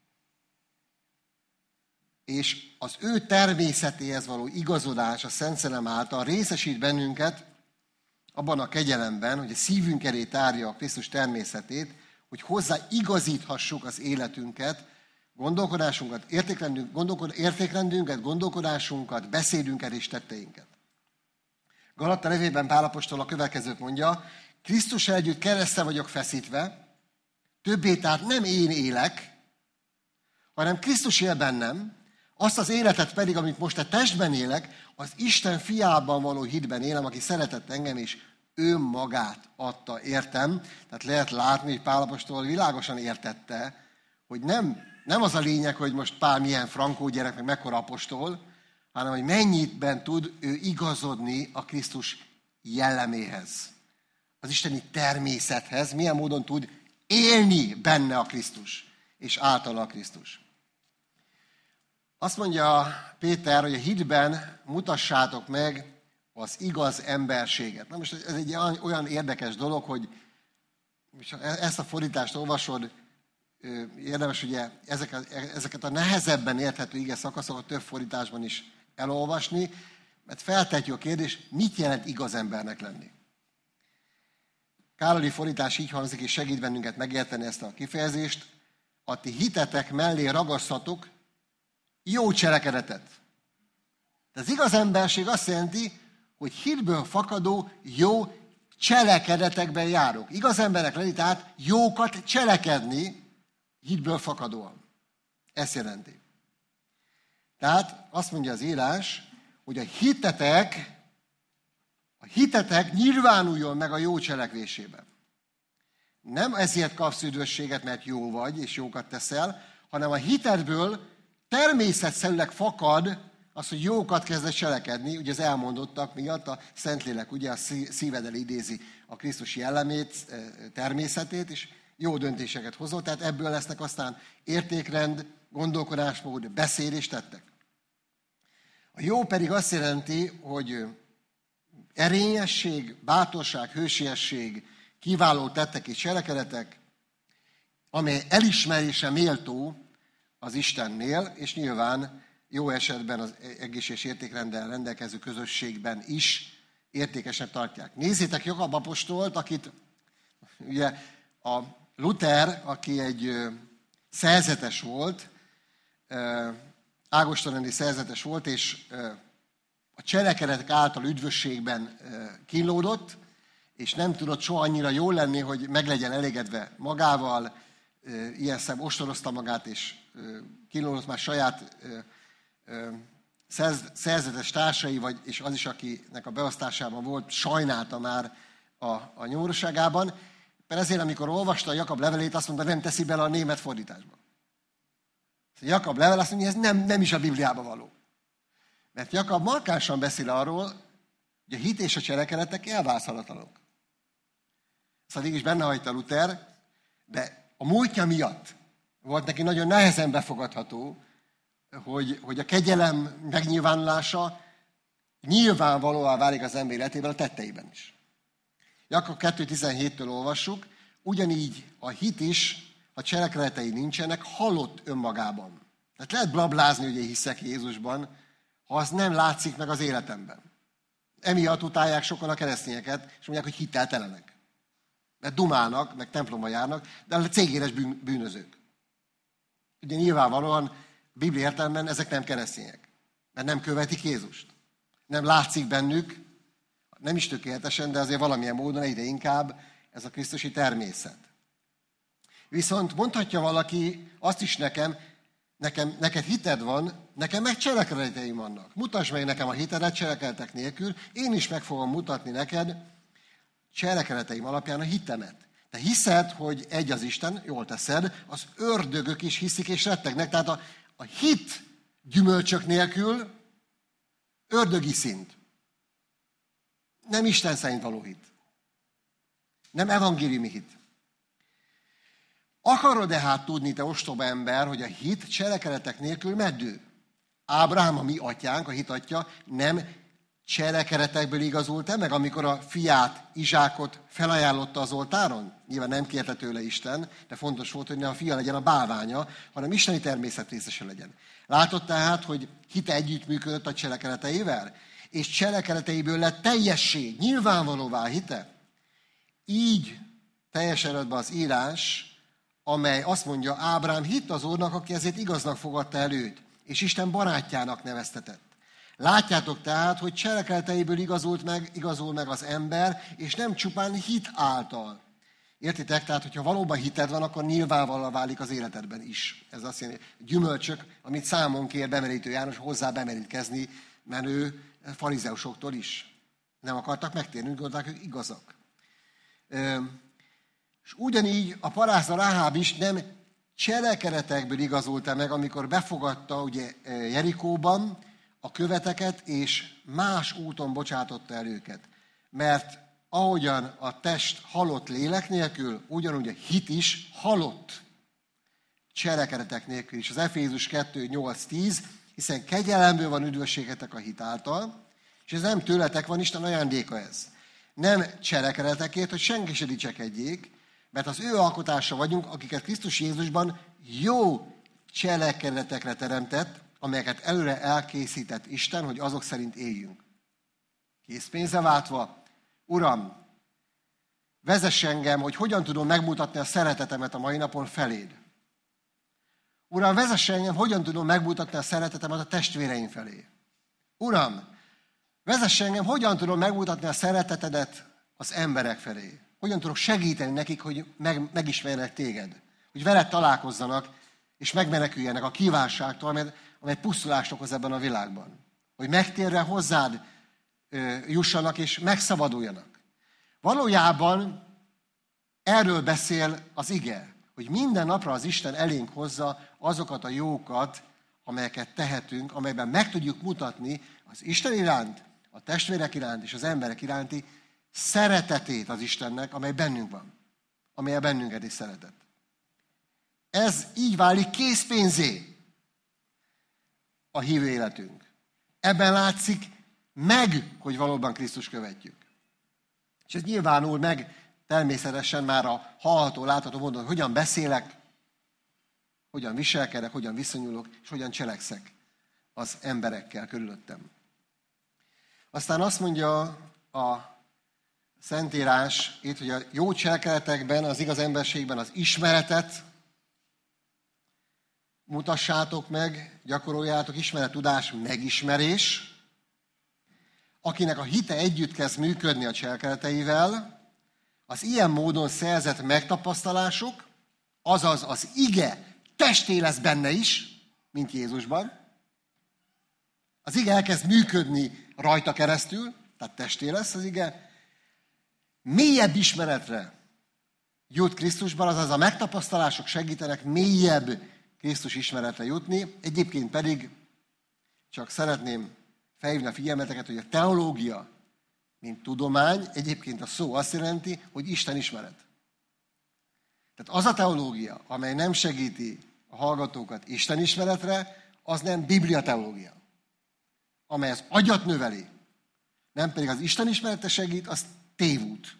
[SPEAKER 1] és az ő természetéhez való igazodás a Szent Szellem által részesít bennünket abban a kegyelemben, hogy a szívünk elé tárja a Krisztus természetét, hogy hozzá igazíthassuk az életünket, gondolkodásunkat, értékrendünk, gondolkod, értékrendünket, gondolkodásunkat, beszédünket és tetteinket. Galatta levélben Pál apostol a következőt mondja: Krisztussal együtt keresztre vagyok feszítve, többé tehát nem én élek, hanem Krisztus él bennem, azt az életet pedig, amit most a testben élek, az Isten fiában való hitben élem, aki szeretett engem, és ő magát adta értem. Tehát lehet látni, hogy Pál apostol világosan értette, hogy nem, nem az a lényeg, hogy most Pál milyen frankó gyerek, meg mekkora apostol, hanem hogy mennyitben tud ő igazodni a Krisztus jelleméhez, az isteni természethez, milyen módon tud élni benne a Krisztus, és általa a Krisztus. Azt mondja Péter, hogy a hitben mutassátok meg az igaz emberséget. Na most ez egy olyan érdekes dolog, hogy ezt a fordítást olvasod, érdemes ugye ezeket, ezeket a nehezebben érthető ige szakaszokat több fordításban is elolvasni, mert feltetjük a kérdést, mit jelent igaz embernek lenni. Károli fordítás így hangzik, és segít bennünket megérteni ezt a kifejezést: a ti hitetek mellé ragasszatok jó cselekedetet. De az igaz emberség azt jelenti, hogy hitből fakadó jó cselekedetekben járok. Igaz emberek lenni, tehát jókat cselekedni hitből fakadóan. Ezt jelenti. Tehát azt mondja az írás, hogy a hitetek, a hitetek nyilvánuljon meg a jó cselekvésében. Nem ezért kapsz üdvösséget, mert jó vagy, és jókat teszel, hanem a hitedből természetszerűleg fakad az, hogy jókat kezdesz cselekedni, ugye az elmondottak miatt a Szentlélek ugye a szívedel idézi a Krisztus jellemét, természetét, és jó döntéseket hozol, tehát ebből lesznek aztán értékrend, gondolkodásmód, beszéd és tettek. A jó pedig azt jelenti, hogy erényesség, bátorság, hősiesség, kiváló tettek és cselekedetek, amely elismerése méltó az Istennél, és nyilván jó esetben az egészséges értékrenddel rendelkező közösségben is értékesnek tartják. Nézzétek Jakab apostolt, akit ugye a Luther, aki egy szerzetes volt, ágostonrendi szerzetes volt, és a cselekedetek által üdvösségben kínlódott, és nem tudott soha annyira jól lenni, hogy meg legyen elégedve magával, ilyen szem ostorozta magát, és kínlódott már saját szerzetes társai, vagy, és az is, akinek a beosztásában volt, sajnálta már a, a nyomorúságában. Mert ezért, amikor olvasta a Jakab levelét, azt mondta, nem teszi bele a német fordításba. A Jakab level azt mondja, ez nem, nem is a Bibliába való. Mert Jakab markánsan beszél arról, hogy a hit és a cselekedetek elválaszthatatlanok. Ezt addig is benne hagyta Luther, de a múltja miatt volt neki nagyon nehezen befogadható, hogy, hogy a kegyelem megnyilvánulása nyilvánvalóan válik az ember életében a tetteiben is. Jakab kettő tizenhéttől olvassuk, ugyanígy a hit is, ha cselekedetei nincsenek, halott önmagában. Tehát lehet blablázni, hogy én hiszek Jézusban, ha az nem látszik meg az életemben. Emiatt utálják sokan a keresztényeket, és mondják, hogy hiteltelenek. Mert dumálnak, meg templomba járnak, de a cégéres bűnözők. Ugye nyilvánvalóan Biblia értelemben ezek nem keresztények, mert nem követik Jézust. Nem látszik bennük, nem is tökéletesen, de azért valamilyen módon egyre inkább ez a krisztusi természet. Viszont mondhatja valaki azt is nekem, nekem neked hited van, nekem meg cselekedeteim vannak. Mutasd meg nekem a hitedet cselekedetek nélkül, én is meg fogom mutatni neked cselekedeteim alapján a hitemet. Te hiszed, hogy egy az Isten, jól teszed, az ördögök is hiszik és rettegnek. Tehát a, a hit gyümölcsök nélkül ördögi szint. Nem Isten szerint való hit. Nem evangéliumi hit. Akarod-e hát tudni, te ostoba ember, hogy a hit cselekedetek nélkül meddő? Ábrahám, a mi atyánk, a hit atya, nem cselekedetekből igazult-e meg, amikor a fiát, Izsákot felajánlotta az oltáron? Nyilván nem kérte tőle Isten, de fontos volt, hogy ne a fia legyen a bálványa, hanem isteni természet részese legyen. Látod tehát, hogy hite együttműködött a cselekedeteivel? És cselekedeteiből lett teljesség, nyilvánvalóvá hite? Így teljesedett be az írás, amely azt mondja, Ábrám hitt az Úrnak, aki ezért igaznak fogadta el őt, és Isten barátjának neveztetett. Látjátok tehát, hogy cselekedeteiből igazult meg, igazul meg az ember, és nem csupán hit által. Értitek? Tehát, hogyha valóban hited van, akkor nyilvánvalóan válik az életedben is. Ez azt jelenti, gyümölcsök, amit számon kér bemerítő János, hozzá bemerítkezni menő farizeusoktól is. Nem akartak megtérni, úgy gondolták, hogy igazak. És ugyanígy a parázna Ráháb is nem cselekedetekből igazult meg, amikor befogadta ugye Jerikóban a követeket, és más úton bocsátotta el őket. Mert ahogyan a test halott lélek nélkül, ugyanúgy a hit is halott cselekedetek nélkül is. Az Efézus kettő nyolc tíz, hiszen kegyelemből van üdvösségetek a hit által, és ez nem tőletek van, Isten ajándéka ez. Nem cselekedetekért, hogy senki se dicsekedjék, mert az ő alkotása vagyunk, akiket Krisztus Jézusban jó cselekedetekre teremtett, amelyeket előre elkészített Isten, hogy azok szerint éljünk. Készpénzre váltva, Uram, vezess engem, hogy hogyan tudom megmutatni a szeretetemet a mai napon feléd. Uram, vezess engem, hogyan tudom megmutatni a szeretetemet a testvéreim felé. Uram, vezess engem, hogyan tudom megmutatni a szeretetedet az emberek felé. Hogyan tudok segíteni nekik, hogy meg, megismerjenek téged. Hogy veled találkozzanak, és megmeneküljenek a kívánságtól, amely, amely pusztulást okoz ebben a világban. Hogy megtérve hozzád ö, jussanak, és megszabaduljanak. Valójában erről beszél az ige, hogy minden napra az Isten elénk hozza azokat a jókat, amelyeket tehetünk, amelyben meg tudjuk mutatni az Isten iránt, a testvérek iránt és az emberek iránti szeretetét az Istennek, amely bennünk van. Amely a bennünket is szeretett. Ez így válik készpénzé a hívő életünk. Ebben látszik meg, hogy valóban Krisztus követjük. És ez nyilvánul meg természetesen már a hallható, látható módon, hogy hogyan beszélek, hogyan viselkedek, hogyan viszonyulok, és hogyan cselekszek az emberekkel körülöttem. Aztán azt mondja a Szentírás itt, hogy a jó cselekedetekben, az igaz emberségben az ismeretet mutassátok meg, gyakoroljátok, ismeret, tudás, megismerés. Akinek a hite együtt kezd működni a cselekedeteivel, az ilyen módon szerzett megtapasztalások, azaz az ige testé lesz benne is, mint Jézusban. Az ige elkezd működni rajta keresztül, tehát testé lesz az ige. Mélyebb ismeretre jut Krisztusban, azaz a megtapasztalások segítenek mélyebb Krisztus ismeretre jutni. Egyébként pedig csak szeretném felhívni a figyelmeteket, hogy a teológia, mint tudomány, egyébként a szó azt jelenti, hogy Isten ismeret. Tehát az a teológia, amely nem segíti a hallgatókat Isten ismeretre, az nem Biblia teológia, amely az agyat növeli, nem pedig az Isten ismerete segít, az tévút.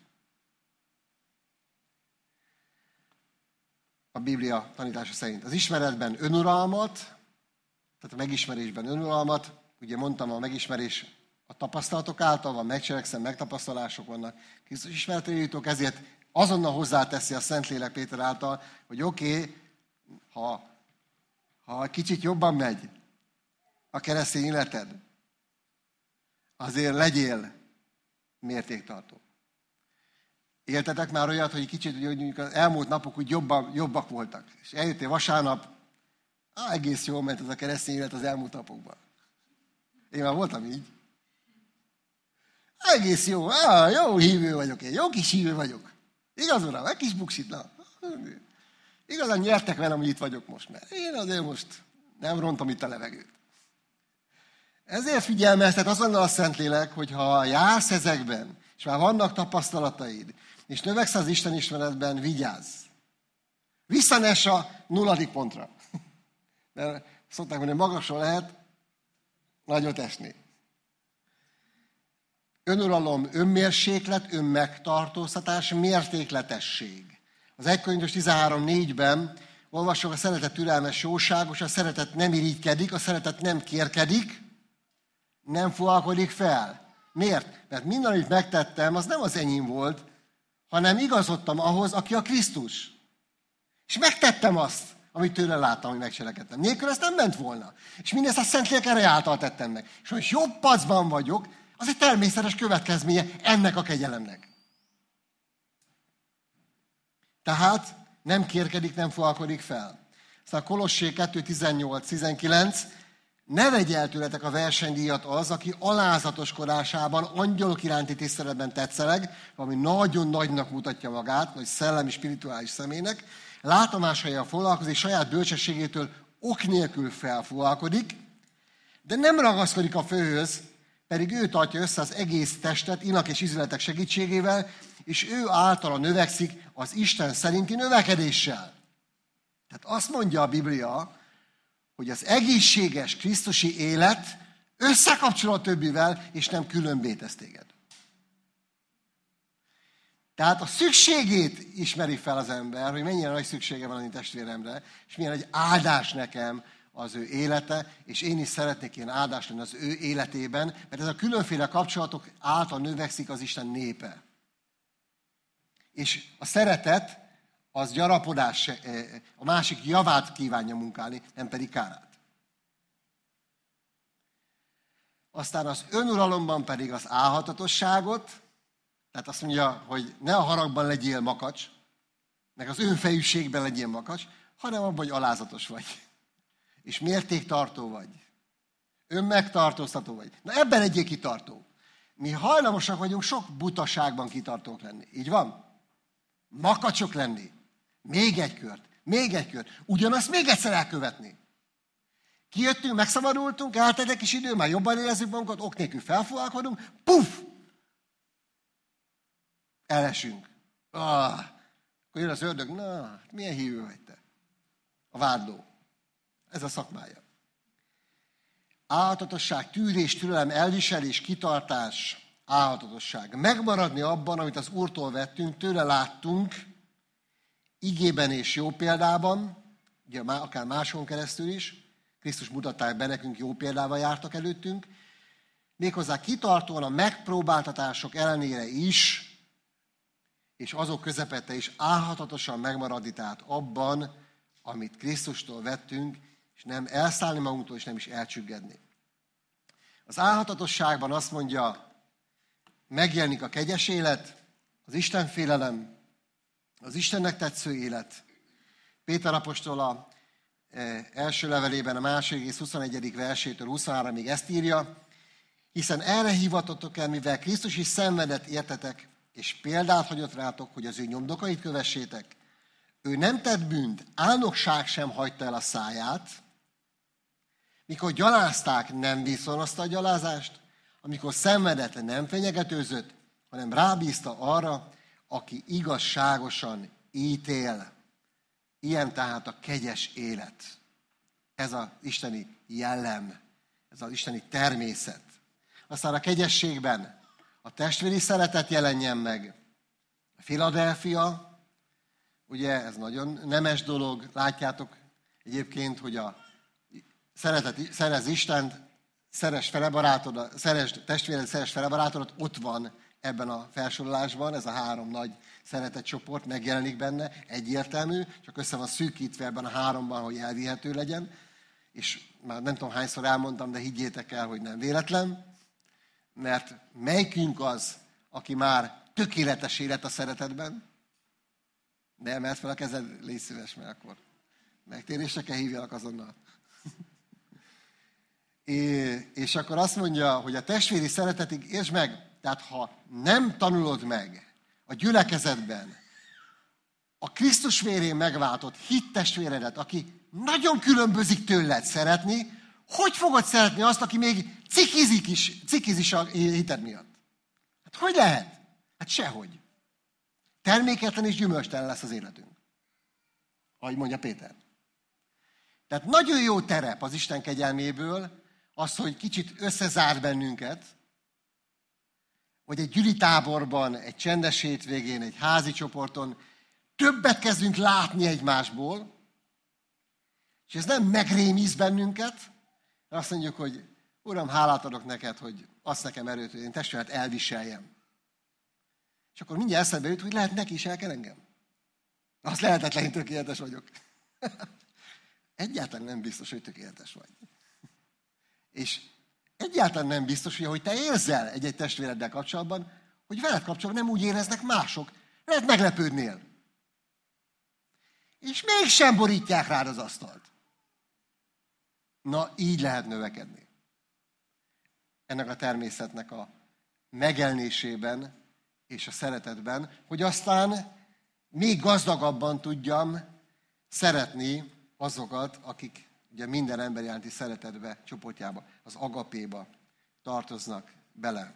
[SPEAKER 1] A Biblia tanítása szerint. Az ismeretben önuralmat, tehát a megismerésben önuralmat, ugye mondtam, a megismerés a tapasztalatok által van, megcselekszem, megtapasztalások vannak, Krisztus ismeretre jutok, ezért azonnal hozzáteszi a Szentlélek Péter által, hogy oké, okay, ha, ha kicsit jobban megy a keresztény életed, azért legyél mértéktartó. Éltetek már olyat, hogy kicsit hogy mondjuk az elmúlt napok úgy jobban, jobbak voltak. És eljöttél vasárnap, á, egész jól ment ez a keresztény élet az elmúlt napokban. Én már voltam így. Egész jó, á, jó hívő vagyok én, jó kis hívő vagyok. Igaz, uram, egy kis buksit, na. Igazán nyertek velem, hogy itt vagyok most, mert én azért most nem rontom itt a levegőt. Ezért figyelmeztet azonnal a Szentlélek, hogy ha jársz ezekben, és már vannak tapasztalataid, és növekszel az Isten ismeretben, vigyázz. Visszaness a nulladik pontra. Mert szokták mondani, magasról lehet nagyot esni. Önuralom, önmérséklet, önmegtartóztatás, mértékletesség. Az egy Korintus tizenhárom négyben olvasok, a szeretet türelmes, jóságos, a szeretet nem irigykedik, a szeretet nem kérkedik, nem fogalkodik fel. Miért? Mert minden, amit megtettem, az nem az enyém volt, hanem igazodtam ahhoz, aki a Krisztus. És megtettem azt, amit tőle láttam, amit megcselekedtem. Nélkül ezt nem ment volna. És mindezt a Szentlélek ereje által tettem meg. És most jobb pacban vagyok, az egy természetes következménye ennek a kegyelemnek. Tehát nem kérkedik, nem fogalkodik fel. Aztán a Kolossé kettő tizennyolc tizenkilenc, ne vegye el tőletek a versenydíjat az, aki alázatoskodásában, angyalok iránti tiszteletben tetszeleg, ami nagyon nagynak mutatja magát, vagy szellemi, spirituális személynek, látomásaival foglalkozik, saját bölcsességétől ok nélkül felfoglalkodik, de nem ragaszkodik a főhöz, pedig ő tartja össze az egész testet inak és izületek segítségével, és ő általa növekszik az Isten szerinti növekedéssel. Tehát azt mondja a Biblia, hogy az egészséges krisztusi élet összekapcsol a többivel, és nem különbé tesz téged. Tehát a szükségét ismeri fel az ember, hogy mennyire nagy szüksége van a testvéremre, és milyen egy áldás nekem az ő élete, és én is szeretnék ilyen áldás lenni az ő életében, mert ez a különféle kapcsolatok által növekszik az Isten népe. És a szeretet az gyarapodás, a másik javát kívánja munkálni, nem pedig kárát. Aztán az önuralomban pedig az álhatatosságot, tehát azt mondja, hogy ne a haragban legyél makacs, meg az önfejűségben legyél makacs, hanem abban, hogy alázatos vagy. És mértéktartó vagy. Önmegtartóztató vagy. Na ebben legyél kitartó. Mi hajlamosak vagyunk sok butaságban kitartók lenni. Így van? Makacsok lenni. Még egy kört. Még egy kört. Ugyanazt még egyszer elkövetni. Kijöttünk, megszabadultunk, eltelt egy kis idő, már jobban érezzük magunkat, ok nélkül felfoglalkodunk, puff! Elesünk. Ah, akkor jön az ördög, na, milyen hívő vagy te? A vádló. Ez a szakmája. Álhatatosság, tűrés, türelem, elviselés, kitartás, álhatatosság. Megmaradni abban, amit az Úrtól vettünk, tőle láttunk, igében és jó példában, ugye akár máson keresztül is, Krisztus mutatták be nekünk, jó példával jártak előttünk, méghozzá kitartóan a megpróbáltatások ellenére is, és azok közepette is álhatatosan megmaradni, tehát abban, amit Krisztustól vettünk, és nem elszállni magunktól, és nem is elcsüggedni. Az álhatatosságban azt mondja, megjelenik a kegyes élet, az Istenfélelem, az Istennek tetsző élet. Péter apostol a első levelében a második rész huszonegyedik versétől huszonháromig ezt írja, hiszen erre hivatotok el, mivel Krisztus is szenvedett értetek, és példát hagyott rátok, hogy az ő nyomdokait kövessétek. Ő nem tett bűnt, álnokság sem hagyta el a száját, mikor gyalázták, nem viszonozta a gyalázást, amikor szenvedett, nem fenyegetőzött, hanem rábízta arra, aki igazságosan ítél. Ilyen tehát a kegyes élet. Ez az isteni jellem, ez az isteni természet. Aztán a kegyességben a testvéri szeretet jelenjen meg. A Philadelphia, ugye ez nagyon nemes dolog, látjátok egyébként, hogy a szeretet, szerez Istent, szeres fele barátodat, szeres testvéred, szeres fele barátodat, ott van ebben a felsorolásban, ez a három nagy szeretetcsoport megjelenik benne, egyértelmű, csak össze van szűkítve ebben a háromban, hogy elvihető legyen, és már nem tudom hányszor elmondtam, de higgyétek el, hogy nem véletlen, mert melyikünk az, aki már tökéletes élet a szeretetben? De emelt fel a kezed, légy szíves, mert akkor megtérésre kell hívjalak azonnal. É, és akkor azt mondja, hogy a testvéri szeretetig, értsd meg, tehát ha nem tanulod meg a gyülekezetben a Krisztus vérén megváltott hittestvéredet, aki nagyon különbözik tőled szeretni, hogy fogod szeretni azt, aki még cikizik is, cikizik a hited miatt? Hát hogy lehet? Hát sehogy. Terméketlen és gyümölcstelen lesz az életünk. Ahogy mondja Péter. Tehát nagyon jó terep az Isten kegyelméből az, hogy kicsit összezár bennünket, hogy egy gyülitáborban, egy csendes hétvégén, egy házi csoporton többet kezdünk látni egymásból, és ez nem megrémiz bennünket, mert azt mondjuk, hogy Uram, hálát adok neked, hogy azt nekem erőt, hogy én testvéret elviseljem. És akkor mindjárt eszembe jut, hogy lehet neki is el kell engem. Az lehetetlen, hogy tökéletes vagyok. Egyáltalán nem biztos, hogy tökéletes vagy. És egyáltalán nem biztos, hogy ahogy te érzel egy-egy testvéreddel kapcsolatban, hogy veled kapcsolatban nem úgy éreznek mások. Lehet meglepődnél. És mégsem borítják rád az asztalt. Na, így lehet növekedni. Ennek a természetnek a megelnésében és a szeretetben, hogy aztán még gazdagabban tudjam szeretni azokat, akik ugye minden ember iránti szeretetbe, csoportjába, az agapéba tartoznak bele.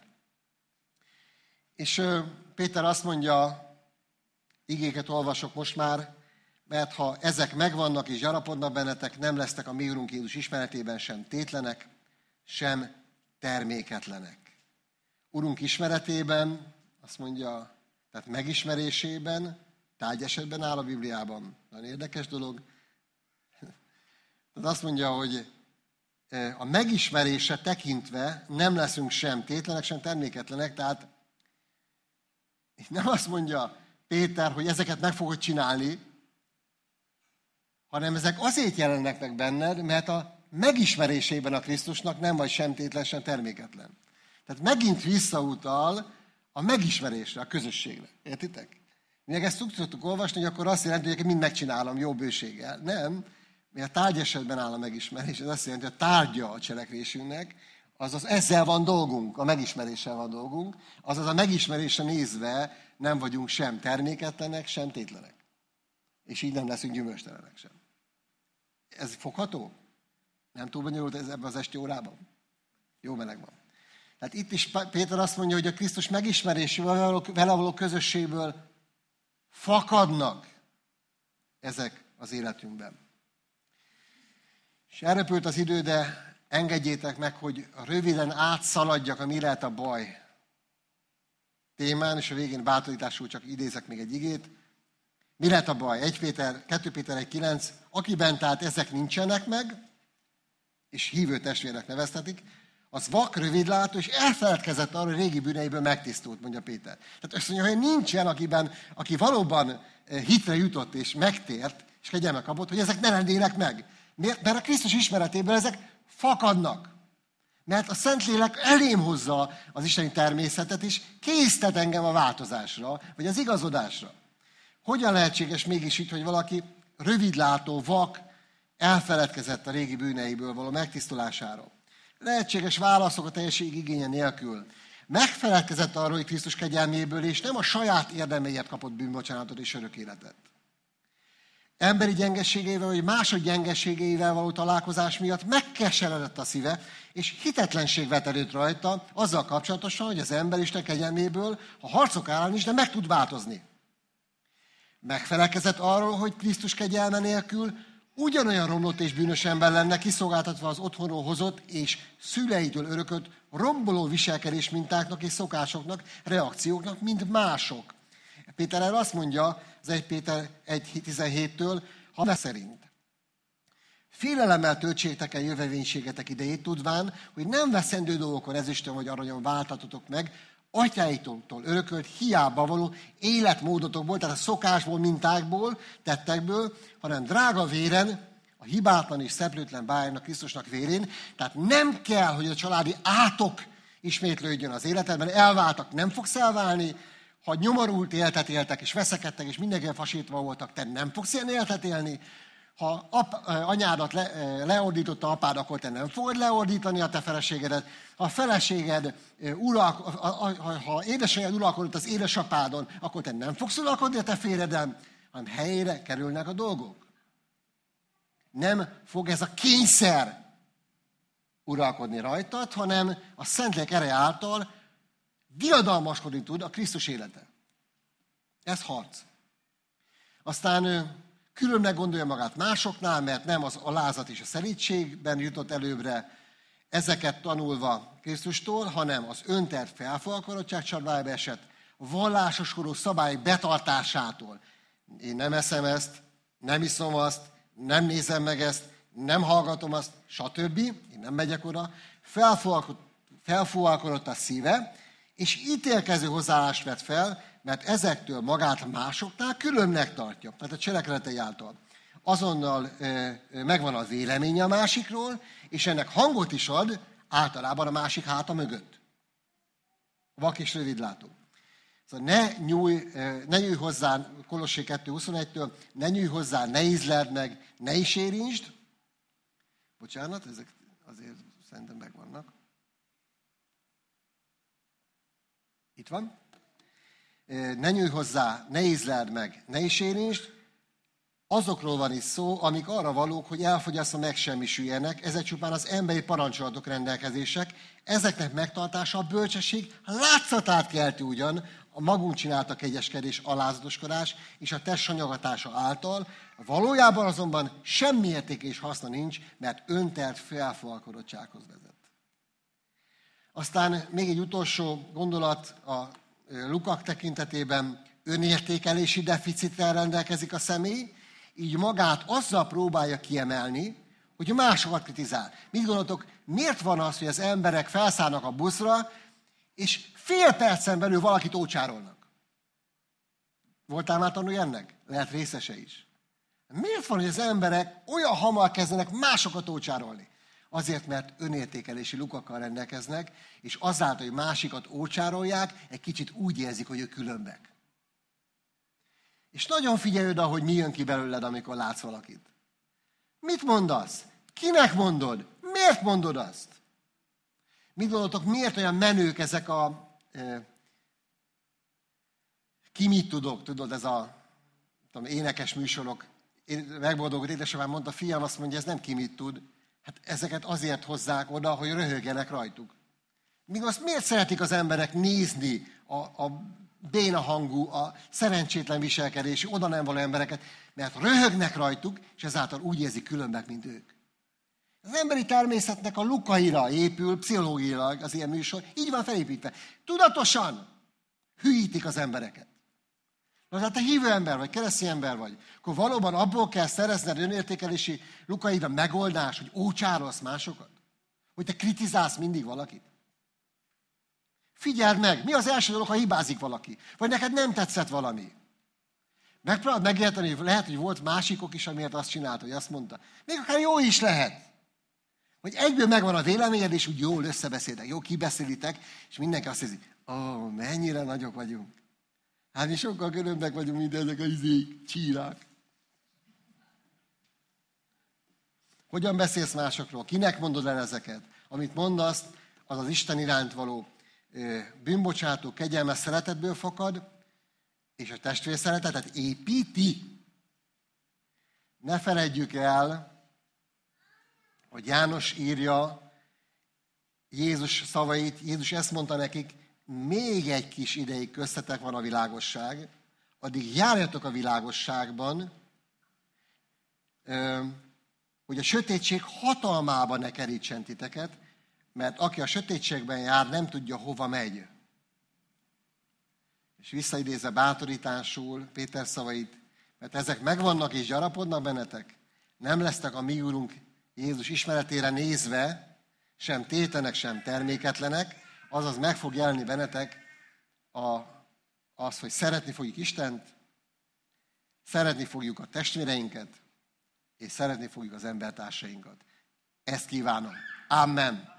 [SPEAKER 1] És Péter azt mondja, igéket olvasok most már, mert ha ezek megvannak és gyarapodnak bennetek, nem lesztek a mi Urunk Jézus ismeretében sem tétlenek, sem terméketlenek. Urunk ismeretében, azt mondja, tehát megismerésében, tárgyesetben áll a Bibliában. Nagyon érdekes dolog. Tehát azt mondja, hogy a megismerése tekintve nem leszünk sem tétlenek, sem terméketlenek, tehát nem azt mondja Péter, hogy ezeket meg fogod csinálni, hanem ezek azért jelennek meg benned, mert a megismerésében a Krisztusnak nem vagy sem tétlen, sem terméketlen. Tehát megint visszautal a megismerésre, a közösségre. Értitek? Még ezt tudtuk olvasni, hogy akkor azt jelenti, hogy mind megcsinálom jó bőséggel. Nem, mert a tárgyesetben áll a megismerés. Ez azt jelenti, hogy a tárgya a cselekvésünknek, azaz ezzel van dolgunk, a megismeréssel van dolgunk, azaz a megismerésre nézve nem vagyunk sem terméketlenek, sem tétlenek. És így nem leszünk gyümölcstelenek sem. Ez fogható? Nem túl bonyolult ez ebben az esti órában? Jó meleg van. Tehát itt is Péter azt mondja, hogy a Krisztus megismerésével, vele való közösségből fakadnak ezek az életünkben. És elrepült az idő, de engedjétek meg, hogy röviden átszaladjak a mi lehet a baj témán, és a végén bátorításul csak idézek még egy igét. Mi lehet a baj? egy Péter, kettő Péter egy kilenc, akiben tehát ezek nincsenek meg, és hívő testvérnek neveztetik, az vak, rövidlátó, és elfeledkezett arról, hogy régi bűneiből megtisztult, mondja Péter. Tehát azt mondja, hogy nincsen, akiben, aki valóban hitre jutott és megtért, és kegyelmet kapott, hogy ezek ne lennének meg. Miért? Mert a Krisztus ismeretéből ezek fakadnak. Mert a Szentlélek elém hozza az isteni természetet, és késztet engem a változásra, vagy az igazodásra. Hogyan lehetséges mégis így, hogy valaki rövidlátó, vak, elfeledkezett a régi bűneiből való megtisztulásáról? Lehetséges válaszok a teljesség igénye nélkül. Megfeledkezett arról, hogy Krisztus kegyelméből, és nem a saját érdemeiért kapott bűnbocsánatot és örök életet. Emberi gyengességeivel, vagy mások gyengességeivel való találkozás miatt megkeseredett a szíve, és hitetlenség vett erőt rajta azzal kapcsolatosan, hogy az ember Isten kegyelméből, ha harcok árán is, de meg tud változni. Megfelelkezett arról, hogy Krisztus kegyelme nélkül ugyanolyan romlott és bűnös ember lenne, kiszolgáltatva az otthonról hozott és szüleitől örökölt romboló viselkedés mintáknak és szokásoknak, reakcióknak, mint mások. Péter erre azt mondja, az egy Péter egy tizenhéttől, ha ne szerint. Félelemmel töltsétek el jövevénységetek idejét, tudván, hogy nem veszendő dolgokon, ezüstön vagy aranyon váltatotok meg, atyáitoktól örökölt hiába való életmódotokból, tehát a szokásból, mintákból, tettekből, hanem drága véren, a hibátlan és szeplőtlen bájnak Krisztusnak vérén. Tehát nem kell, hogy a családi átok ismétlődjön az életedben, elváltak, nem fogsz elválni. Ha nyomorult életet éltek, és veszekedtek, és mindenkivel fasítva voltak, te nem fogsz ilyen életet élni. Ha ap, anyádat le, leordította apád, akkor te nem fogod leordítani a te feleségedet. Ha a feleséged, urak, ha édesanyád uralkodott az édesapádon, akkor te nem fogsz uralkodni a te férjeden, hanem helyére kerülnek a dolgok. Nem fog ez a kényszer uralkodni rajtad, hanem a Szentlélek ereje által diadalmaskodni tud a Krisztus élete. Ez harc. Aztán ő különnek gondolja magát másoknál, mert nem az alázat és a szerítségben jutott előbbre, ezeket tanulva Krisztustól, hanem az öntelt felfalkarottság csapdájába esett, vallásoskodó szabályok betartásától. Én nem eszem ezt, nem iszom azt, nem nézem meg ezt, nem hallgatom azt, stb. Én nem megyek oda. Felfúvalkodott a szíve, és ítélkező hozzáállást vett fel, mert ezektől magát másoknál különnek tartja. Tehát a cselekedetei által. Azonnal ö, ö, megvan a véleménye a másikról, és ennek hangot is ad általában a másik háta mögött. Vak és rövidlátó. Szóval ne nyújj, ne nyújj hozzá, Kolossé kettő huszonegytől, ne nyújj hozzá, ne ízleld meg, ne is érintsd. Bocsánat, ezek azért szerintem megvannak. Itt van. Ne nyújj hozzá, ne ízleld meg, ne is érintsd. Azokról van itt szó, amik arra valók, hogy elfogyasztva megsemmisüljenek, ezek csupán az emberi parancsolatok, rendelkezések. Ezeknek megtartása a bölcsesség látszatát kelti ugyan, a magunk csinálta kegyeskedés, alázatoskodás és a test sanyaгаtása által, valójában azonban semmi érték és haszna nincs, mert öntelt felfalkadottsághoz vezet. Aztán még egy utolsó gondolat a Lukak tekintetében, önértékelési deficittel rendelkezik a személy, így magát azzal próbálja kiemelni, hogy másokat kritizál. Mit gondoltok, miért van az, hogy az emberek felszállnak a buszra, és fél percen belül valakit ócsárolnak? Voltál már tanulni ennek? Lehet részese is. Miért van, hogy az emberek olyan hamar kezdenek másokat ócsárolni? Azért, mert önértékelési lukakkal rendelkeznek, és azáltal, hogy másikat ócsárolják, egy kicsit úgy érzik, hogy ők különbek. És nagyon figyelj oda, hogy mi jön ki belőled, amikor látsz valakit. Mit mondasz? Kinek mondod? Miért mondod azt? Mit gondoltok, miért olyan menők ezek a... E, ki mit tudok, tudod, ez a tudom, énekes műsorok. Én megboldogult édesapám mondta, fiam azt mondja, ez nem ki mit tud. Hát ezeket azért hozzák oda, hogy röhögjenek rajtuk. Míg azt miért szeretik az emberek nézni a, a béna hangú, a szerencsétlen viselkedésű, oda nem való embereket, mert röhögnek rajtuk, és ezáltal úgy érzik különbek, mint ők. Az emberi természetnek a lukaira épül, pszichológiailag az ilyen műsor, így van felépítve. Tudatosan hülyítik az embereket. Na, hát te hívő ember vagy, keresztény ember vagy, akkor valóban abból kell szerezned önértékelési lukaidra megoldás, hogy ócsárolsz másokat? Hogy te kritizálsz mindig valakit? Figyeld meg, mi az első dolog, ha hibázik valaki? Vagy neked nem tetszett valami? Megpróbáld megérteni, hogy lehet, hogy volt másikok is, amiért azt csinálta, hogy azt mondta. Még akár jó is lehet. Hogy egyből megvan a véleményed, és úgy jól összebeszéltek, jó kibeszélitek, és mindenki azt hiszi, ó, oh, mennyire nagyok vagyunk. Hát mi sokkal különbek vagyunk, mint ezek a izék, csírák. Hogyan beszélsz másokról? Kinek mondod el ezeket? Amit mondasz, az az Isten iránt való bűnbocsátó, kegyelmes szeretetből fakad, és a testvér szeretetet építi. Ne feledjük el, hogy János írja Jézus szavait, Jézus ezt mondta nekik, még egy kis ideig köztetek van a világosság, addig járjatok a világosságban, hogy a sötétség hatalmába ne kerítsen titeket, mert aki a sötétségben jár, nem tudja, hova megy. És visszaidézve bátorításul Péter szavait, mert ezek megvannak és gyarapodnak bennetek, nem lesztek a mi Úrunk Jézus ismeretére nézve, sem tétenek, sem terméketlenek, azaz meg fog jelenni bennetek a, az, hogy szeretni fogjuk Istent, szeretni fogjuk a testvéreinket, és szeretni fogjuk az embertársainkat. Ezt kívánom. Amen.